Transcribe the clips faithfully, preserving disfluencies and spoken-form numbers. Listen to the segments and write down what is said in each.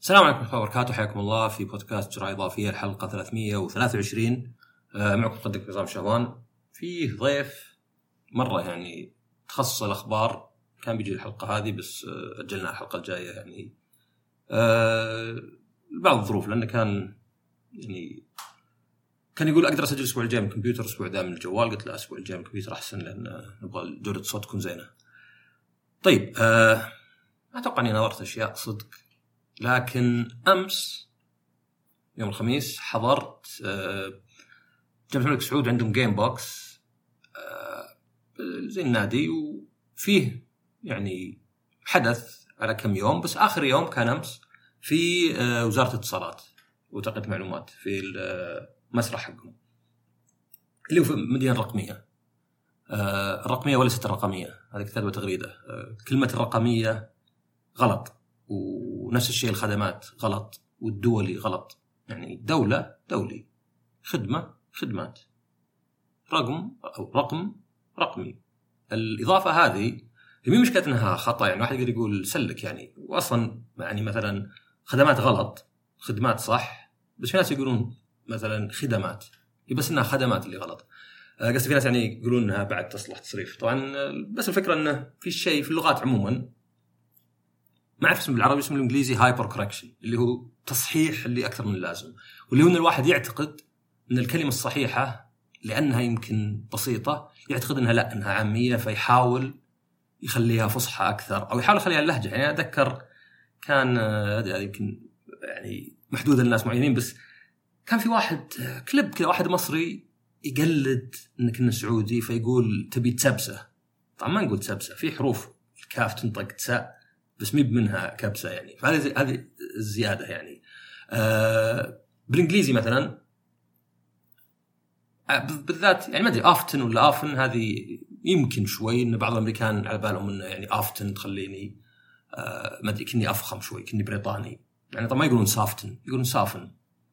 السلام عليكم ورحمة الله وبركاته. حياكم الله في بودكاست جرعة إضافية الحلقة ثلاثمية وثلاثة وعشرين. معكم مقدم نظام شهوان. فيه ضيف مرة يعني تخصص الأخبار، كان بيجي الحلقة هذه بس أجلنا الحلقة الجاية يعني بعض الظروف، لأنه كان يعني كان يقول أقدر أسجل الأسبوع الجاي من الكمبيوتر، الأسبوع ده من الجوال. قلت له الأسبوع الجاي من الكمبيوتر أحسن، لأن نبغى جودة الصوت تكون زينة. طيب أه أتوقع أني نظرت أشياء صدق، لكن أمس يوم الخميس حضرت أه جامعة الملك سعود، عندهم جيم بوكس أه زي النادي، وفيه يعني حدث على كم يوم، بس آخر يوم كان أمس في أه وزارة الاتصالات وتقنية معلومات في المسرح حقهم اللي هو في مدينة رقمية. أه الرقمية وليست الرقمية، هذه كتابة تغريدة. أه كلمة الرقمية غلط، ونفس الشيء الخدمات غلط، والدولي غلط. يعني دولة دولي، خدمة خدمات، رقم أو رقم رقمي. الإضافة هذه هي مين مشكلة أنها خطأ، يعني واحد يقدر يقول سلك يعني، وأصلا يعني مثلا خدمات غلط، خدمات صح، بس في ناس يقولون مثلا خدمات، هي بس أنها خدمات اللي غلط. قصدي في ناس يعني يقولون أنها بعد تصلح تصريف. طبعا بس الفكرة أنه في شيء في اللغات عموما، ما أعرف اسمه بالعربي، اسمه بالإنجليزي هايبر كوركشن، اللي هو تصحيح اللي أكثر من اللازم، واللي هو أن الواحد يعتقد أن الكلمة الصحيحة لأنها يمكن بسيطة يعتقد أنها لا، أنها عامية، فيحاول يخليها فصحى أكثر، أو يحاول يخليها اللهجة. يعني أتذكر كان هذا يمكن يعني محدود للناس معينين، بس كان في واحد كليب كذا، واحد مصري يقلد أنك إنه سعودي، فيقول تبي تسبسة. طبعا ما نقول تسبسة، في حروف الكاف تنطق تساء، بس ميب منها كبسة يعني. فهذه هذه الزيادة يعني. آه بالإنجليزي مثلا بالذات يعني ما أدري آفتن ولا آفن، هذه يمكن شوي إن بعض الأمريكان على بالهم إنه يعني آفتن تخليني آه ما أدري كني أفخم شوي، كني بريطاني يعني. طبعا ما يقولون سافتن، يقولون سافن.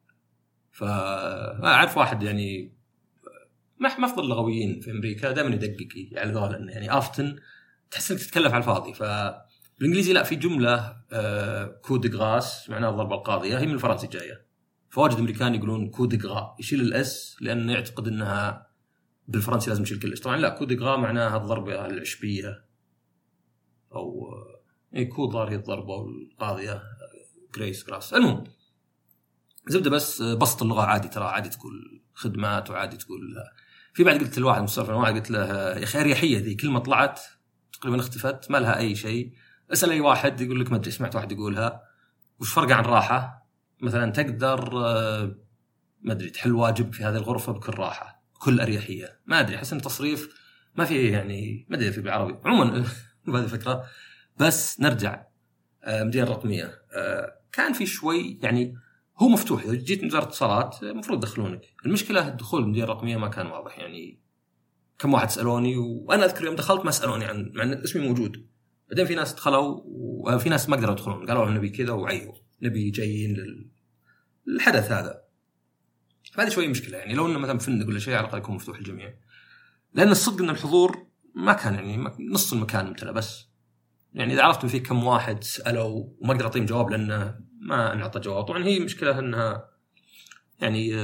فأعرف واحد يعني ما ما أفضل اللغويين في أمريكا دائما يدقق يعني قال إنه يعني آفتن تحس إنك تتكلف على الفاضي. ف بالإنجليزي لا، في جملة آه كود غاس معناها الضربة القاضية، هي من الفرنسي جاية. فواجد أمريكان يقولون كود غا، يشيل الأس لأنه يعتقد أنها بالفرنسي لازم يشيل كل الأس. طبعا لا، كود غا معناها الضربة العشبية، أو أي كود ضار هي الضربة، والقاضية جريس كراس. المهم زبدة، بس بسط اللغة عادي، ترى عادي تقول خدمات، وعادي تقول. في بعد قلت لواحد مستوى واحد قلت له يا أخي أريحية ذي، كلمة طلعت تقريبا اختفت، ما لها أي شيء. اسأل أي واحد يقول لك ما أدري، سمعت واحد يقولها وش فرق عن راحة. مثلا تقدر ما أدري تحل واجب في هذه الغرفة بكل راحة، بكل أريحية. ما أدري، حسن تصريف ما فيه يعني، ما أدري في بالعربي عموما بهذه الفكرة. بس نرجع مدينة رقمية، كان في شوي يعني هو مفتوح. إذا جيت من وزارة الاتصالات المفروض دخلونك. المشكلة الدخول المدينة الرقمية ما كان واضح يعني. كم واحد سألوني، وأنا أذكر يوم دخلت ما سألوني عن مع أن اسمي موجود. بعدين في ناس دخلوا، وفي ناس ما قدروا يدخلون، قالوا نبي كذا وعيوا، نبي جايين للحدث هذا. هذه شوي مشكلة يعني. لو إنه مثلا فندق ولا شيء على الأقل يكون مفتوح للجميع، لأن الصدق إن الحضور ما كان يعني نص المكان ممتلئ. بس يعني إذا عرفت في كم واحد سألوا وما قدر أعطيهم جواب لأنه ما نعطى جواب. طبعا هي مشكلة إنها يعني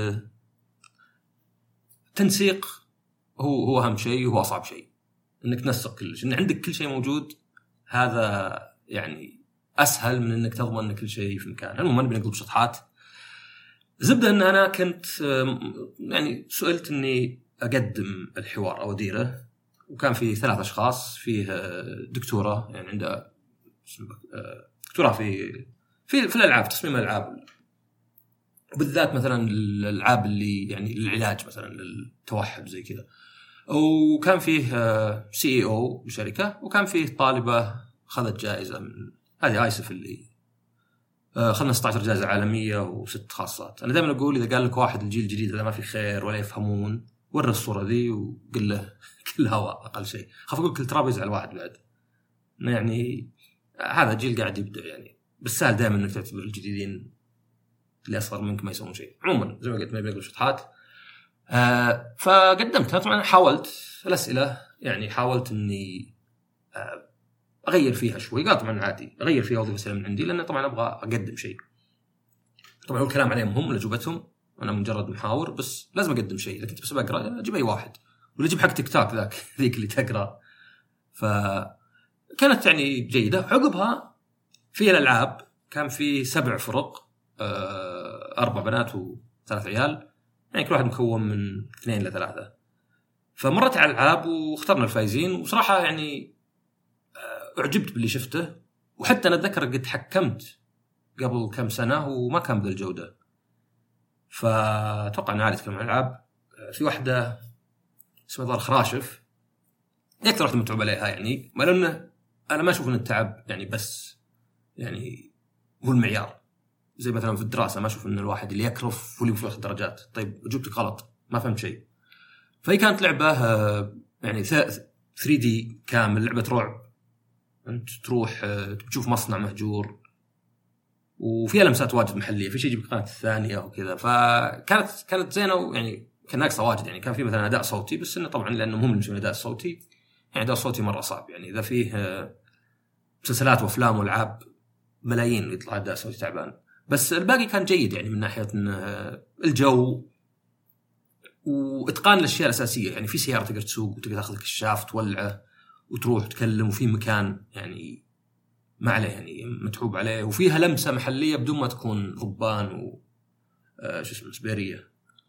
تنسيق هو هو أهم شيء، وهو أصعب شيء إنك تنسق كل شيء. إن عندك كل شيء موجود، هذا يعني أسهل من إنك تضمن إن كل شيء في مكان. المهم ما نبي نقلب شطحات. زبدة إن أنا كنت يعني سئلت إني أقدم الحوار أو أديره، وكان في ثلاث أشخاص. فيه دكتورة يعني عندها دكتورة في في في الألعاب، تصميم الألعاب، وبالذات مثلا الألعاب اللي يعني للعلاج مثلا للتوحد زي كذا. وكان فيه سي إي أو بشركة، وكان فيه طالبة خذت جائزة من هذه آيسف اللي خذنا ستة عشر جائزة عالمية وست خاصات. أنا دائما أقول إذا قال لك واحد الجيل الجديد هذا ما في خير ولا يفهمون، ورى الصورة ذي وقل له كل هواء أقل شيء. خاف أقول كل تراب يزعل واحد بعد. يعني هذا جيل قاعد يبدأ يعني، بس سهل دائما إنك تعتبر الجديدين اللي أصغر منك ما يسوون شيء. عموما زي ما قلت ما بيقول شطحات. آه فقدمتها. طبعا حاولت الأسئلة يعني، حاولت إني آه أغير فيها شوي. قال طبعا عادي أغير فيها وظيفة سلام من عندي، لأن طبعا أبغى أقدم شيء. طبعا هو الكلام عليهم هم لجوبتهم، انا مجرد محاور بس لازم اقدم شيء. اذا كنت بس بقرا اجيب اي واحد، ولا اجيب حق تيك توك ذاك ذيك اللي تقرا. فكانت يعني جيده. عقبها في الالعاب كان في سبع فرق، اربع بنات وثلاث عيال، يعني كل واحد مكون من اثنين لثلاثه. فمرت على الالعاب واخترنا الفايزين، وصراحه يعني اعجبت باللي شفته. وحتى انا اتذكر قد حكمت قبل كم سنه وما كان بذا الجوده. فاتوقع ان عادي تكلم عن العاب. في واحده اسمها دار خراشف، اكثر واحده متعوب عليها يعني، ما لانه انا ما اشوف ان التعب يعني بس يعني هو المعيار. زي مثلا في الدراسه ما اشوف ان الواحد اللي يكرف هو اللي ياخذ درجات. طيب جبتك غلط ما فهمت شيء. فهي كانت لعبه يعني ثري دي كامل، لعبه رعب. انت تروح تشوف مصنع مهجور، وفيها لمسات واجد محليه، في شيء يجيب قناه الثانيه وكذا. فكانت كانت زينه، ويعني كان ناقصه واجد. يعني كان في مثلا اداء صوتي، بس انه طبعا لانه هم اللي الاداء الصوتي، يعني اداء صوتي مره صعب. يعني اذا فيه مسلسلات وافلام والعاب ملايين يطلع اداء صوتي تعبان، بس الباقي كان جيد. يعني من ناحيه الجو واتقان الاشياء الاساسيه. يعني في سياره تقدر تسوق وتقدر تاخذ كشاف تولعه وتروح تكلم، وفي مكان يعني ما عليه يعني متعوب عليه، وفيها لمسه محليه بدون ما تكون ضبان و آه شو اسمه سبيريه.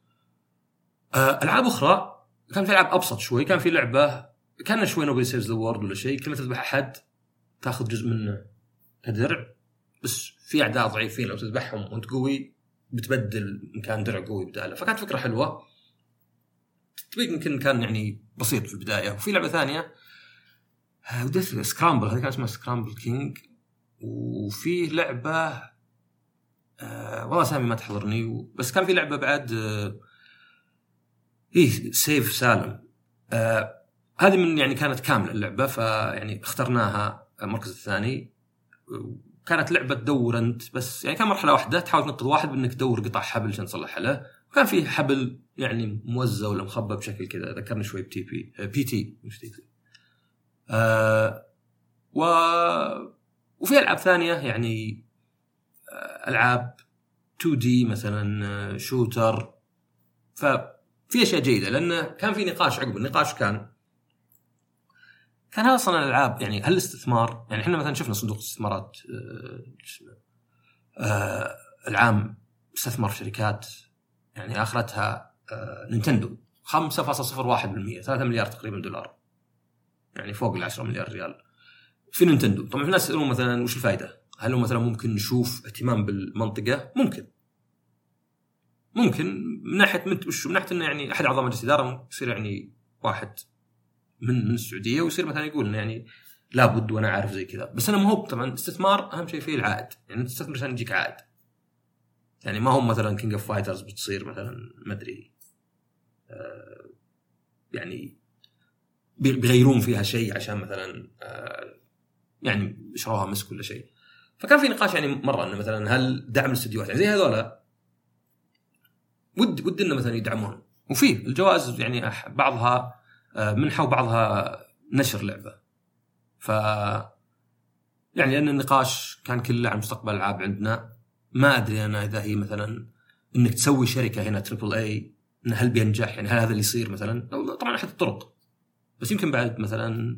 آه العاب اخرى كان في العاب ابسط شوي. كان في لعبه كان شوي نوبل سيفز ذا وورد ولا شيء، كلمه تذبح احد تاخذ جزء منه كدرع، بس في اعداء ضعيفين لو تذبحهم وانت قوي بتبدل مكان درع قوي بداله. فكانت فكره حلوه. تطبيق يمكن كان يعني بسيط في البدايه. وفي لعبه ثانيه وديت سكرامبل، هذه كان اسمها سكرامبل كينج. وفي لعبه آه والله سامي ما تحضرني، بس كان في لعبه بعد آه ايه سيف سالم. آه هذه من يعني كانت كامله اللعبه، فيعني اخترناها المركز الثاني. كانت لعبه تدور انت بس، يعني كان مرحله واحده تحاول تنقذ واحد بانك تدور قطع حبل عشان تصلح له. وكان فيه حبل يعني موزع ولا مخبى بشكل كذا، ذكرني شوي بتي بي بي تي مش تي تي. آه و وفي العاب ثانيه يعني آه العاب تو دي مثلا شوتر. ففي اشياء جيده، لانه كان في نقاش عقب النقاش. كان كان هذا صنع الالعاب يعني هل الاستثمار، يعني احنا مثلا شفنا صندوق الاستثمارات آه آه العام استثمر في شركات يعني اخرتها آه نينتندو خمسة فاصلة صفر واحد بالمئة، ثلاثة مليار تقريبا دولار، يعني فوق العشرة مليار ريال في نينتندو. طبعا الناس يسألون مثلا وش الفائدة؟ هل هو مثلا ممكن نشوف اهتمام بالمنطقة؟ ممكن ممكن من ناحية من وش من ناحية إنه يعني أحد أعضاء مجلس الإدارة يصير يعني واحد من من السعودية، ويصير مثلا يقول إنه يعني لابد وأنا عارف زي كذا. بس أنا ما هو طبعا استثمار أهم شيء فيه العائد، يعني تستثمر عشان يجيك عائد. يعني ما هو مثلا كينج اوف فايترز بتصير مثلا ما أدري آه يعني بيغيرون فيها شيء عشان مثلا آه يعني شروها مسك ولا شيء. فكان في نقاش يعني مرة إنه مثلا هل دعم الاستديوهات يعني زي هذولا ود ود إنه مثلا يدعمون، وفي الجوائز يعني بعضها منحة وبعضها نشر لعبة. ف يعني لأن النقاش كان كله عن مستقبل الألعاب عندنا. ما أدري أنا إذا هي مثلا إنك تسوي شركة هنا تريبل أي إن هل بينجح، يعني هل هذا اللي يصير مثلا؟ طبعا أحد الطرق، بس يمكن بعد مثلا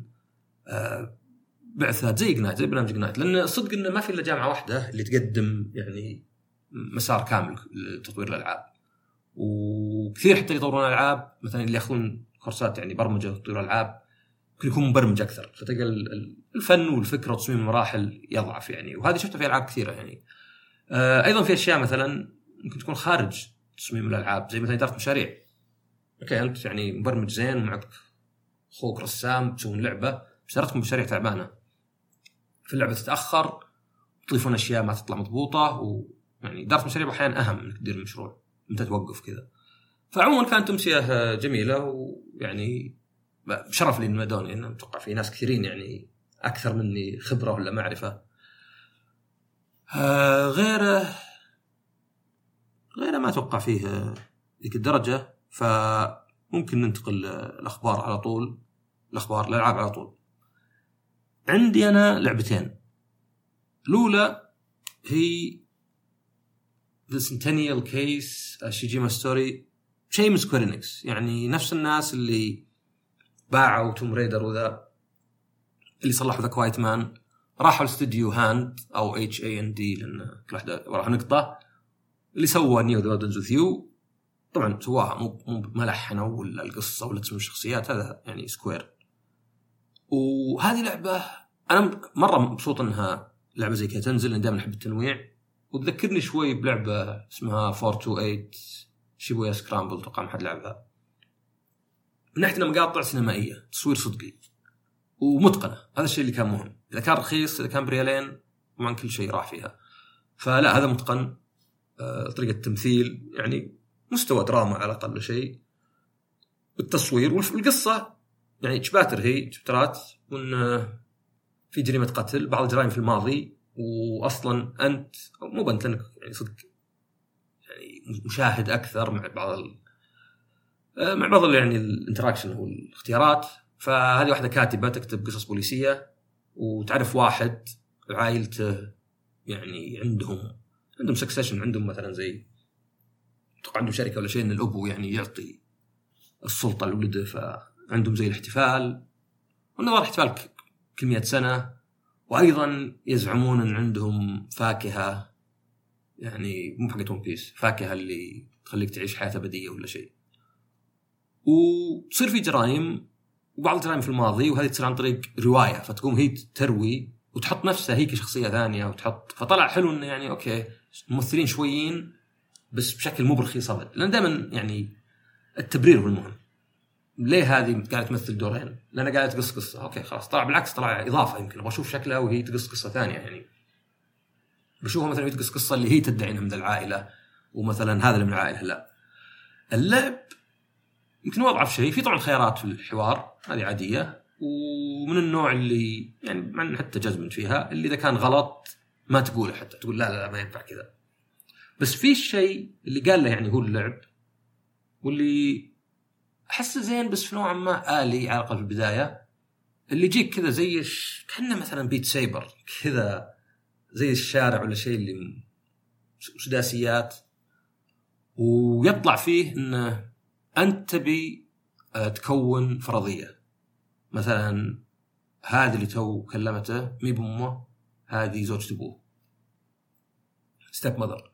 بعثات زي جنايت زي برنامج جنايت، لأن الصدق إنه ما في إلا جامعة واحدة اللي تقدم يعني مسار كامل لتطوير الألعاب. وكثير حتى يطورون الألعاب مثلا اللي يأخذون كورسات يعني برمجة وتطوير الألعاب ممكن يكون مبرمج أكثر، فتلقى الفن والفكرة وتصميم المراحل يضعف يعني. وهذه شفتها في ألعاب كثيرة يعني. آه أيضا في أشياء مثلا ممكن تكون خارج تصميم الألعاب، زي مثلا إدارة مشاريع. أوكي أنت يعني مبرمج زين ومعك أخوك رسام تسوون لعبة، بس إدارتكم مشاريع تعبانة، في اللعبة تتأخر، تضيفون أشياء ما تطلع مضبوطة. ويعني إدارة مشاريع أحيانا أهم من تدير المشروع، أنت توقف كذا. فعموما كانت أمسية جميلة، ويعني بشرف لي المدوني إنه أتوقع في ناس كثيرين يعني أكثر مني خبرة ولا معرفة. آه غيره غيره ما أتوقع فيه ذيك الدرجة. فممكن ننتقل الأخبار على طول، الأخبار الألعاب على طول. عندي أنا لعبتين. الأولى هي The Centennial Case شيجيما ستوري، شيء من سكوير إنكس، يعني نفس الناس اللي باعوا توم ريدر وذا اللي صلحوا ذا كوايت مان راحوا الاستوديو هاند أو إتش إيه إن دي لأن كل واحدة وراها نقطة، اللي سوى نيو ذا ودنز وذ يو. طبعا سواها مو مو ملحنة ولا القصة ولا تسمى الشخصيات، هذا يعني سكوير. وهذه لعبة أنا مرة مبسوط إنها لعبة زي كذا تنزل، لأن دائما أحب التنويع، وتذكرني شوي بلعبة اسمها فور تو ثمانية شيبويا سكرامبل، توقع ما حد لعبها. من ناحية مقاطع سينمائية، تصوير صدقي ومتقنة، هذا الشيء اللي كان مهم. إذا كان رخيص، إذا كان بريالين، طبعا كل شيء راح فيها. فلا هذا متقن، آه، طريقة التمثيل يعني مستوى دراما على أقل شيء، والتصوير والقصة يعني تشباتر، هي تشبترات، وإن في جريمة قتل، بعض الجرائم في الماضي، وأصلا أنت مو بنت لأنك يعني صدق يعني مشاهد أكثر مع بعض ال... مع بعض يعني الانتراكشن والاختيارات. فهذه واحدة كاتبة تكتب قصص بوليسية، وتعرف واحد عائلته يعني عندهم عندهم سكسيشن، عندهم مثلا زي توقع عندهم شركة ولا شيء، إن الأبو يعني يعطي السلطة لولده، فعندهم زي الاحتفال، ونظر احتفال كل مئة سنة. وأيضا يزعمون أن عندهم فاكهة، يعني مو حقت ون بيس، فاكهة اللي تخليك تعيش حياة أبدية ولا شيء. وتصير في جرائم، وبعض الجرائم في الماضي، وهذه تصير عن طريق رواية، فتقوم هي تروي وتحط نفسها هي كشخصية ثانية وتحط. فطلع حلو إنه يعني أوكي ممثلين شويين بس بشكل مو برخيص أبد، لأن دائما يعني التبرير هو المهم. ليه هذه قاعدة تمثل دورين؟ لأنها قاعدة تقص قصة، أوكي خلاص. طلع بالعكس، طلع إضافة، يمكن أبغى أشوف شكلها وهي تقص قصة ثانية. يعني بشوفها مثلا تقص قصة اللي هي تدعي إنها من العائلة، ومثلا هذا اللي من العائلة. لا، اللعب يمكن وضعه في شيء، في طبعا خيارات في الحوار هذه عادية، ومن النوع اللي يعني من حتى جزمن فيها، اللي إذا كان غلط ما تقوله، حتى تقول لا لا ما ينفع كذا. بس في الشيء اللي قال له يعني هو اللعب، واللي أحسه زين بس في نوع ما آلي على الأقل في البداية، اللي يجيك كذا زي كأنه مثلا بيت سايبر كذا، زي الشارع ولا شيء اللي سداسيات، ويطلع فيه إنه أنت تبي تكون فرضية. مثلا هذه اللي تو كلمته مي بأمه، هذه زوجة أبوه، ستيب ماذر.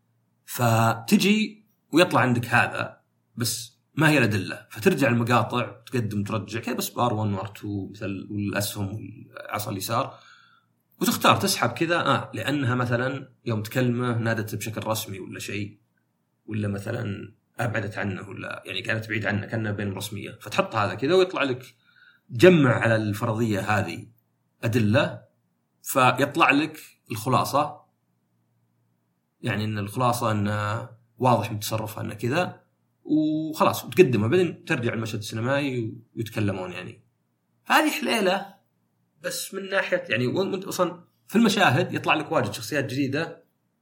فتجي ويطلع عندك هذا، بس ما هي الأدلة، فترجع المقاطع تقدم ترجع كذا بس بار واحد وار اثنين مثل والأسهم والعصا اليسار، وتختار تسحب كذا آه لأنها مثلا يوم تكلمه نادت بشكل رسمي ولا شيء، ولا مثلا أبعدت عنه، ولا يعني كانت بعيد عنه كأنها بين رسمية، فتحط هذا كذا ويطلع لك جمع على الفرضية هذه أدلة، فيطلع لك الخلاصة. يعني إن الخلاصة أنه واضح من تصرفها أنه كذا، وخلاص وتقدمها، بعدين ترجع المشهد السينمائي ويتكلمون. يعني هذه حليلة، بس من ناحية يعني وانت أصلا في المشاهد يطلع لك واجد شخصيات جديدة،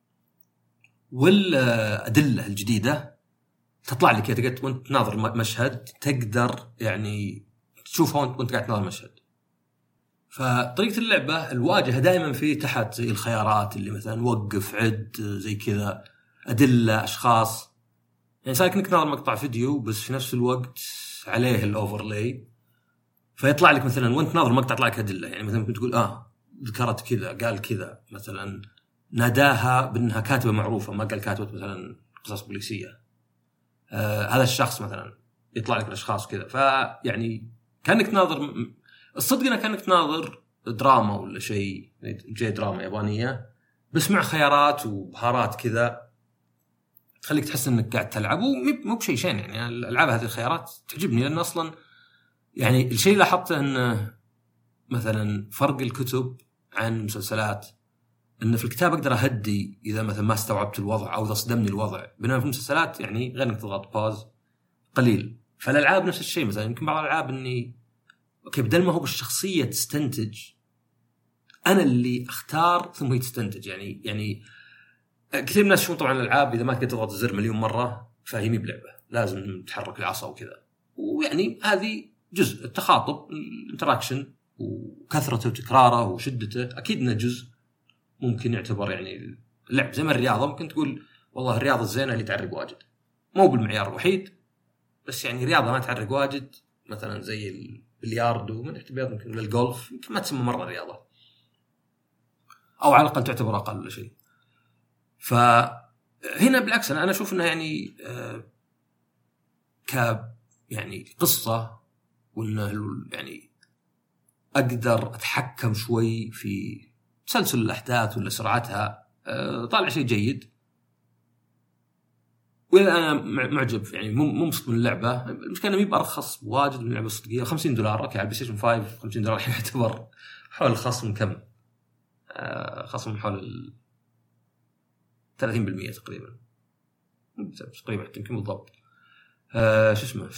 والأدلة الجديدة تطلع لك تقدر وانت ناظر مشهد، تقدر يعني تشوفها وانت قاعد تناظر مشهد. فطريقة اللعبة الواجهة دائما في تحت زي الخيارات اللي مثلا وقف عد زي كذا، أدلة أشخاص، يعني صار كأنك ناظر مقطع فيديو بس في نفس الوقت عليه الأوفرلاي، فيطلع لك مثلا وانت ناظر مقطع يطلع لك أدلة. يعني مثلا ممكن تقول آه ذكرت كذا، قال كذا، مثلا ناداها بأنها كاتبة معروفة، ما قال كاتبة مثلا قصص بوليسية. آه هذا الشخص مثلا يطلع لك الأشخاص كذا. فيعني كأنك ناظر، الصدق أنا كأنك ناظر دراما ولا شيء، جاي دراما يابانية بس مع خيارات وبهارات كذا تخليك تحس انك قاعد تلعب، ومو بشيء شين. يعني الالعاب هذه الخيارات تعجبني، لان اصلا يعني الشيء اللي لاحظته انه مثلا فرق الكتب عن المسلسلات، انه في الكتاب اقدر اهدي اذا مثلا ما استوعبت الوضع او اذا صدمني الوضع، بينما في المسلسلات يعني غير انك تضغط باوز قليل. فالالعاب نفس الشيء، مثلا يمكن بعض الالعاب اني اوكي بدل ما هو بالشخصيه تستنتج، انا اللي اختار ثم هي تستنتج. يعني يعني كثير ناس يشوفون طبعا الالعاب اذا ما تقدر تضغط الزر مليون مره فهي مي بلعبه، لازم تحرك العصا وكذا. ويعني هذه جزء التخاطب، الانتراكشن وكثرته وتكراره وشدته، اكيد انه جزء ممكن يعتبر يعني اللعب زي ما الرياضه ممكن تقول والله الرياضة الزينة اللي تعرق واجد، مو بالمعيار الوحيد بس يعني رياضة ما تعرق واجد مثلا زي البلياردو من احتباط يمكن للجولف يمكن ما تسمى مرة رياضة أو على الأقل تعتبر أقل شيء. فهنا بالعكس أنا أشوف إنه يعني آه ك يعني قصة وإنه يعني أقدر أتحكم شوي في تسلسل الأحداث ولا سرعتها، آه طالع شيء جيد. وإذا أنا معجب يعني مو مبسوط من اللعبة، المشكلة إنه ميبقى أرخص واجد من اللعبة الصدقية، خمسين دولار أوكي على البلاي ستيشن خمسة خمسين دولار يعتبر حول خصم كم آه خصم حول ثلاثين بالمئة تقريبا تقريبا يمكن بالضبط آه شو اسمه. ف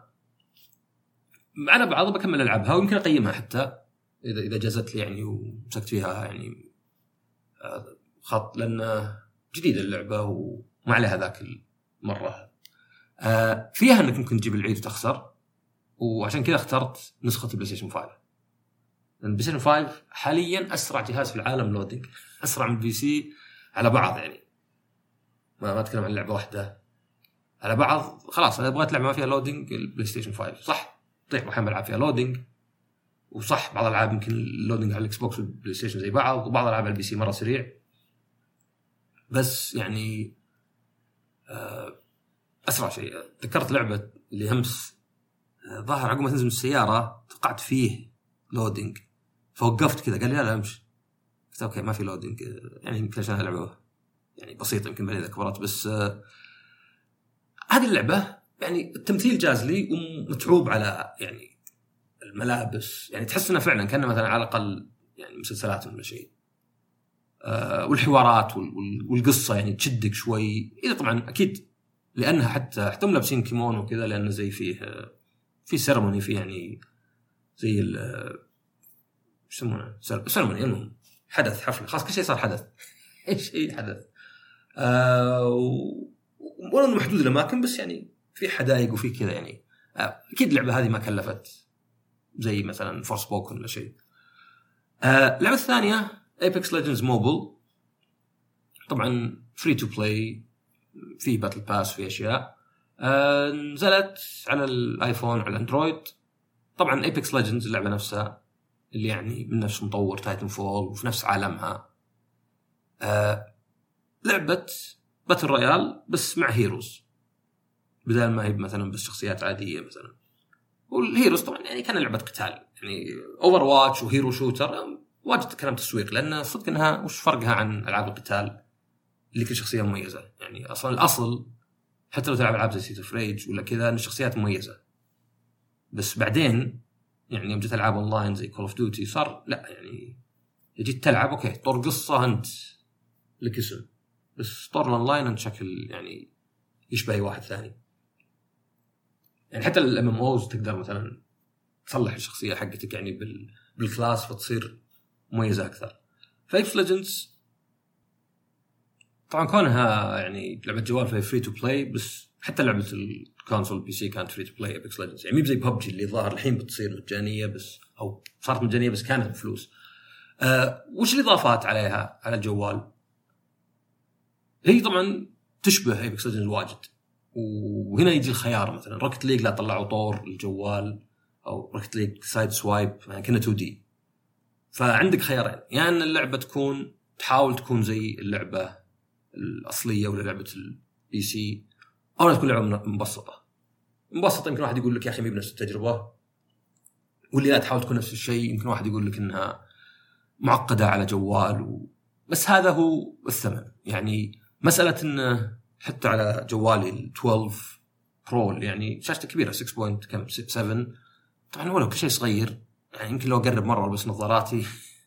أنا بعض بكمل ألعبها ويمكن أقيمها حتى إذا إذا جازت لي يعني ومسكت فيها يعني آه خط، لأن جديدة اللعبة وما عليها ذاك مرة آه فيها أنك ممكن تجيب العيد وتخسر، وعشان كذا اخترت نسخة البلاي ستيشن خمسة. البلاي ستيشن خمسة حاليا أسرع جهاز في العالم لودينج، أسرع من البي سي على بعض يعني ما ما أتكلم عن لعبة واحدة على بعض. خلاص أنا بغيت لعبة ما فيها لودينج البلاي ستيشن خمسة صح طيب أحيانا بلعب فيها لودينج، وصح بعض الألعاب يمكن اللودينج على الإكس بوكس والبلاي ستيشن زي بعض، وبعض الألعاب على البي سي مرة سريع. بس يعني آه أسرع شيء ذكرت لعبة اللي همس ظاهر عقب ما تنزل من السيارة توقعت فيه لودينج فوقفت كذا قال لي لا لا امشي، قلت اوكي ما في لودينج يعني يمكن عشان اللعبة يعني بسيطة يمكن بعد إذا كبرت. بس آه هذه اللعبة يعني التمثيل جاز لي ومتعوب على يعني الملابس، يعني تحس انها فعلا كأنها مثلا على الأقل يعني مسلسلات ولا شيء آه والحوارات والقصة يعني تشدك شوي إذا طبعا أكيد لأنها حتى حتى لابسين كيمون وكذا، لأنه زي فيه في سيرموني فيه يعني زي ال يسمونه سيرموني المهم حدث حفل خاص كل شيء صار حدث ايش اي حدث آه ولا محدود الأماكن بس يعني في حدائق وفي كذا يعني آه أكيد اللعبة هذه ما كلفت زي مثلا فورسبوكن ولا شيء. آه اللعبة الثانية Apex Legends Mobile طبعا فري تو بلاي في باتل باس في أشياء آه نزلت على الآيفون على الأندرويد. طبعا Apex Legends اللعبة نفسها اللي يعني من نفس مطور تايتن فول وفي نفس عالمها آه لعبة باتل رويال بس مع هيروز بدل ما هي مثلا بس شخصيات عادية مثلا. والهيروز طبعا يعني كان لعبة قتال يعني أوفر واتش وهيرو شوتر واجد كلام تسويق، لأن صدق إنها وش فرقها عن ألعاب القتال اللي كل شخصية مميزة. يعني أصلا الأصل حتى لو تلعب ألعاب زي سيت اوف ريج ولا كذا إن الشخصيات مميزة، بس بعدين يعني يوم جت ألعاب أونلاين زي كول أوف ديوتي صار لا يعني جيت تلعب أوكي طور قصة أنت لك اسم، بس طور الأونلاين أنت شكل يعني يشبه أي واحد ثاني. يعني حتى الام ام اوز تقدر مثلا تصلح الشخصية حقتك يعني بال بالكلاس فتصير مميزة أكثر. فايبس ليجندز طبعا كونها يعني لعبة جوال فهي فري تو بلاي، بس حتى لعبة الكونسول بي سي كانت فري تو بلاي ابيكس ليجندز يعني مو زي ببجي اللي ظاهر الحين بتصير مجانية بس او صارت مجانية بس كانت بفلوس. آه وش الاضافات عليها على الجوال؟ هي طبعا تشبه ابيكس ليجندز واجد، وهنا يجي الخيار مثلا روكت ليج لا طلعوا طور الجوال او روكت ليج سايد سوايب يعني كنا تو دي، فعندك خيارين يعني أن اللعبة تكون تحاول تكون زي اللعبة الأصلية ولا لعبة البي سي، أو تكون لعبة مبسطة. مبسطة يمكن واحد يقول لك يا أخي مي بنفس التجربة، واللي لا تحاول تكون نفس الشيء يمكن واحد يقول لك إنها معقدة على جوال و... بس هذا هو الثمن. يعني مسألة إنه حتى على جوالي اثنا عشر برو يعني شاشته كبيرة ستة بوينت كم سبعة طبعا ولو كل شيء صغير يعني يمكن لو أقرب مرة بس نظاراتي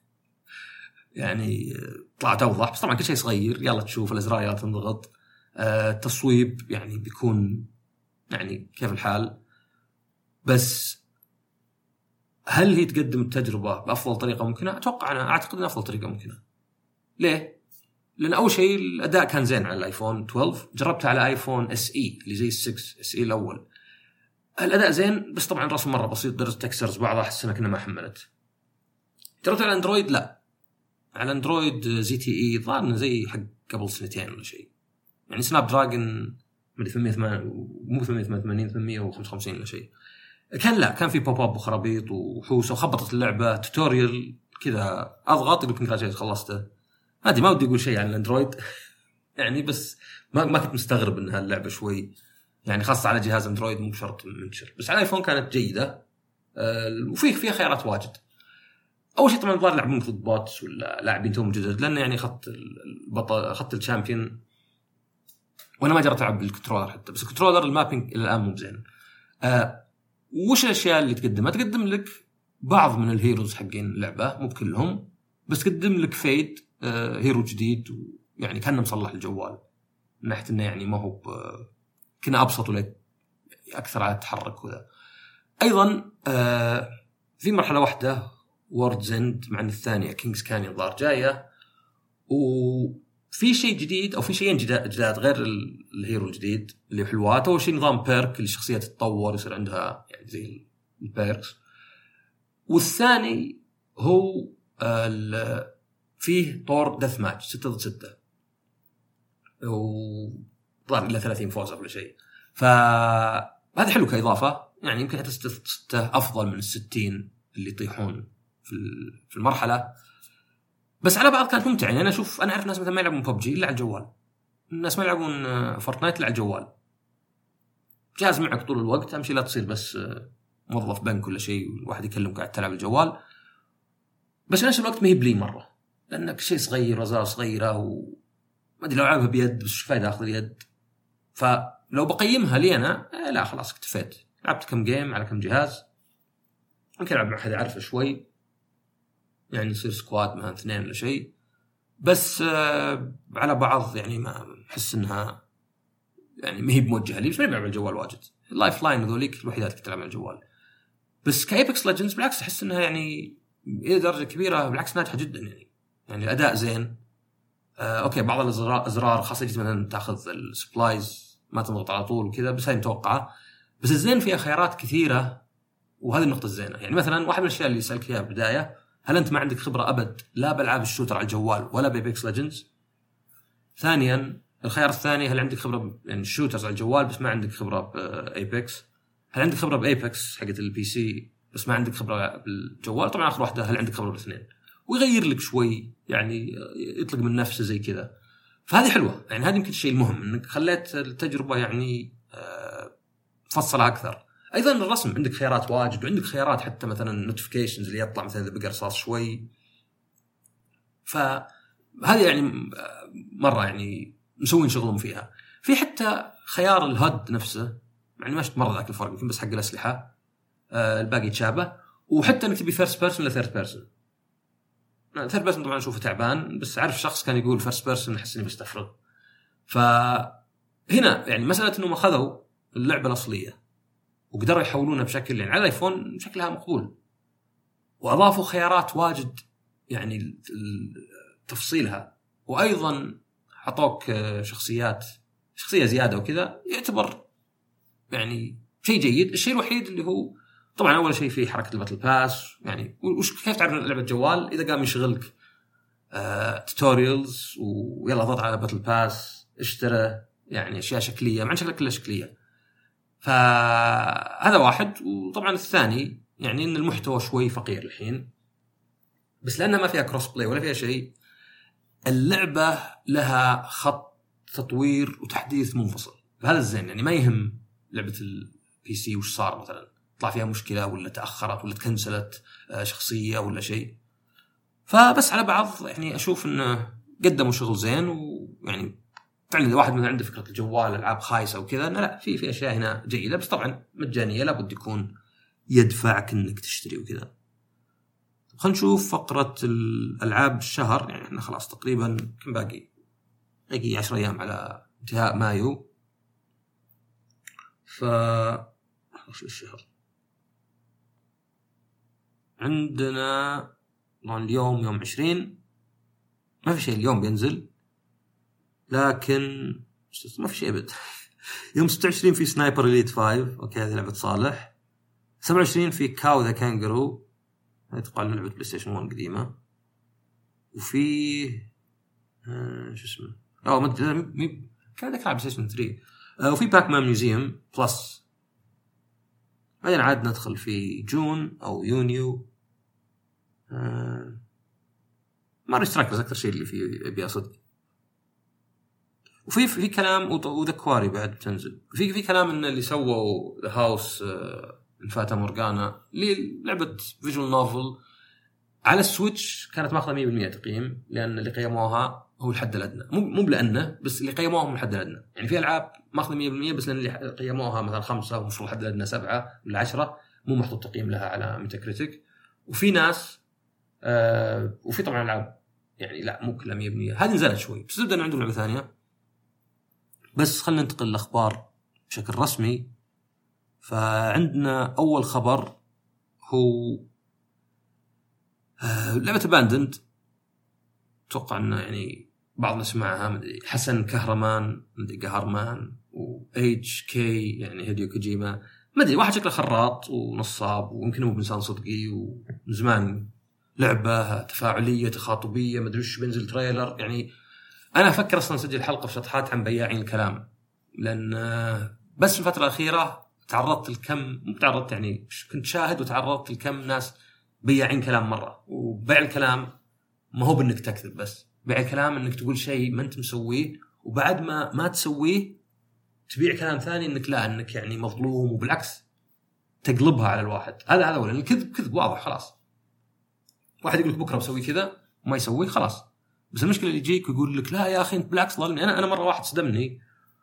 يعني طلعت أوضح، بس طبعا كل شيء صغير يلا تشوف الأزرار يلا تنضغط آه، تصويب يعني بيكون يعني كيف الحال. بس هل هي تقدم التجربة بأفضل طريقة ممكنة؟ أتوقع أنا أعتقد أن أفضل طريقة ممكنة. ليه؟ لأن أول شيء الأداء كان زين على الآيفون اثنا عشر، جربتها على آيفون اس اي اللي زي الستة اس اي الأول الأداء زين، بس طبعا رسم مرة بسيط درجة تكسرز بعضها حسنا كنا ما حملت. جربت على أندرويد لا، على أندرويد زي تي اي ظهرنا زي حق قبل سنتين ولا شيء يعني سناب دراجون مدري ثمانمية مو ثمانمية وثمانين ثمانمية وخمسة وخمسين ولا شيء. كان لا كان في بوب اب وخرابيط وحوسه وخبطت اللعبه توتوريال كذا، اضغط يقول كونجراتيليشنز خلصته. هذه ما ودي اقول شيء عن الاندرويد يعني، بس ما ما كنت مستغرب ان هاللعبه شوي يعني خاصه على جهاز اندرويد مو بشرط منتشر، بس على الايفون كانت جيده. أه وفيه فيها خيارات واجد. اول شيء طبعا الظاهر يلعبون ضد بوتس ولا لاعبين توم جدد، لان يعني خط البطل خط الشامبيون، وانا ما جربت العب بالكنترولر حتى، بس الكنترولر المابينج الى الان مو زين. أه وش الاشياء اللي تقدمها؟ تقدم لك بعض من الهيروز حقين اللعبه مو بكلهم، بس تقدم لك فيد أه هيرو جديد، ويعني كان مصلح الجوال من ناحيه انه يعني ما هو كنا ابسط ولا اكثر على التحرك وذا. ايضا أه في مرحله واحده ووردز اند، مع ان الثانيه كينجز كانيون الظاهر جايه، وفي شيء جديد او في شيئين جداد غير الهيرو الجديد اللي حلوات. اول شيء نظام بيرك اللي الشخصيه تتطور يصير عندها يعني زي البيركس، والثاني هو فيه طور دث ماتش ستة ضد ستة وظهر إلى ثلاثين فوز ولا شيء. فهذا حلو كإضافة، يعني يمكن حتى ستة أفضل من الستين اللي يطيحون في المرحلة. بس على بعض كانت ممتعة. يعني أنا أشوف أنا أعرف ناس مثلا ما يلعبون ببجي إلا على الجوال، الناس ما يلعبون فورتنايت إلا على الجوال، جهاز معك طول الوقت أمشي لا تصير بس موظف بنك ولا شيء والواحد يكلم قاعد تلعب الجوال. بس في نفس الوقت ما هي بلي مرة، لأنك شيء صغير وزارة صغيرة و ما أدري لو ألعبها بيد بس شو فايدة أخذ اليد. فلو بقيمها لي أنا لا خلاص اكتفيت، لعبت كم جيم على كم جهاز، ممكن ألعب مع أحد أعرفه شوي يعني يصير سكواد مثلا اثنين ولا شيء، بس آه على بعض يعني ما أحس إنها يعني ما هي بموجهة لي، مش بلعب على الجوال واجد. اللايف لاين وذوليك الوحيدات كنت ألعب على الجوال. بس كايبكس ليجندز بالعكس أحس إنها يعني إلى درجة كبيرة بالعكس ناجحة جدا، يعني يعني الأداء زين. آه، أوكي بعض الأزرار خاصة جدا مثلا تأخذ السبلايز ما تضغط على طول وكذا، بس هاي متوقعة. بس الزين فيها خيارات كثيرة، وهذه النقطة الزينة. يعني مثلا واحد من الأشياء اللي يسألك فيها بداية، هل أنت ما عندك خبرة أبد لا بألعاب الشوتر على الجوال ولا بإيبكس ليجندز؟ ثانيا الخيار الثاني، هل عندك خبرة يعني الشوترز على الجوال بس ما عندك خبرة بإيبكس؟ هل عندك خبرة بإيبكس حقت البي سي بس ما عندك خبرة بالجوال؟ طبعا آخر واحدة هل عندك خبرة بالاثنين؟ ويغير لك شوي يعني يطلق من نفسه زي كذا. فهذه حلوة، يعني هذا يمكن الشيء المهم انك خليت التجربة يعني فصلها اكثر. ايضا الرسم عندك خيارات واجد، وعندك خيارات حتى مثلا نوتيفيكيشنز اللي يطلع مثلا اذا بقى رصاص شوي. فهذه يعني مرة يعني مسوين شغلهم فيها. في حتى خيار الهد نفسه يعني ما شفت مرة ذاك الفرق، يمكن بس حق الأسلحة الباقي يتشابه. وحتى انك تبي فيرست بيرسون ولا ثيرد بيرسون. ثيرد بيرسون طبعا اشوفه تعبان، بس عارف شخص كان يقول فيرست بيرسون احس اني بستفرغ. فهنا يعني مساله انهم اخذوا اللعبه الاصليه وقدروا يحولونها بشكل يعني على الايفون شكلها مقبول، واضافوا خيارات واجد يعني تفصيلها، وايضا حطوك شخصيات شخصيه زياده وكذا، يعتبر يعني شيء جيد. الشيء الوحيد اللي هو طبعا اول شيء في حركه الباتل باس، يعني وش كيف تعرف لعبه جوال اذا قام يشغلك آه، توتوريالز ويلا ضغط على باتل باس اشترى يعني اشياء شكليه مع شكلها كلها شكليه. فهذا واحد. وطبعا الثاني يعني ان المحتوى شوي فقير الحين، بس لانها ما فيها كروس بلاي ولا فيها شيء، اللعبه لها خط تطوير وتحديث منفصل. فهذا الزين، يعني ما يهم لعبه البي سي وش صار، مثلا طلع فيها مشكله ولا تاخرت ولا تكنسلت شخصيه ولا شيء. فبس على بعض يعني اشوف انه قدموا شغل زين، ويعني فعلا اذا واحد من عنده فكره الجوال العاب خايسه وكذا، لا في في اشياء هنا جيده، بس طبعا مجانيه لابد يكون يدفعك انك تشتري وكذا. خلينا نشوف فقره الالعاب الشهر. يعني احنا خلاص تقريبا كم باقي؟ باقي عشرة ايام على انتهاء مايو. ف شو الشهر عندنا؟ طبعا اليوم يوم عشرين، ما في شيء اليوم بينزل، لكن ما في شيء أبد. يوم ستة وعشرين في سنايبر إليت خمسة، أوكي هذه لعبة صالح. سبعة وعشرين في كاو ذا كانجرو، هذه تقال لعبة بلاي ستيشن واحد قديمة. وفي آه شو اسمه أو مد... كان ذاك بلاي ستيشن ثري. آه وفي باك مان ميوزيوم بلس. بعدين عاد ندخل في جون او يونيو. آه ما اشتراك بس اكثر شيء اللي فيه ابي اصدق. وفي في كلام وذكواري بعد بتنزل. في في كلام ان اللي سووا ذا هاوس الفاتا مورغانا اللي لعبه فيجوال نوفل على السويتش كانت ماخذه مية بالمية تقييم، لان اللي قيموها هو الحد الادنى، مو مو لانه بس اللي قيموها هم الحد الادنى. يعني في العاب ماخذه مية بالمية بس لان اللي قيموها مثلا خمسة ومفروض الحد الادنى سبعة ولا عشرة، مو محطوط تقييم لها على ميتاكريتيك. وفي ناس آه وفي طبعا العاب يعني لا مو كلها مية بالمية. هذه نزلت شوي بس نبدا عندهم لعبه ثانيه. بس خلينا ننتقل للاخبار بشكل رسمي. فعندنا اول خبر هو آه لعبه باندند. اتوقع انه يعني بعض نسمعها، مدري حسن كهرمان، مدري قهرمان، وايج كي يعني هيديو كوجيما، مدري واحد شكله خراط ونصاب ويمكن هو انسان صدقي ومن زمان لعبه تفاعليه تخاطبيه مدري وش بينزل تريلر. يعني انا افكر اصلا اسجل حلقه في شطحات عن بياعين الكلام، لان بس في الفتره الاخيره تعرضت لكم تعرضت يعني كنت شاهد وتعرضت لكم ناس بياعين كلام مره. وبيع الكلام ما هو بانك تكذب، بس بيع الكلام انك تقول شيء ما انت مسويه وبعد ما ما تسويه تبيع كلام ثاني انك لا انك يعني مظلوم، وبالعكس تقلبها على الواحد. هذا هذا ولا الكذب كذب واضح خلاص. واحد يقول لك بكره بسوي كذا وما يسويه خلاص. بس المشكله اللي يجيك ويقول لك لا يا اخي انت بالعكس ظلمني. انا انا مره واحد صدمني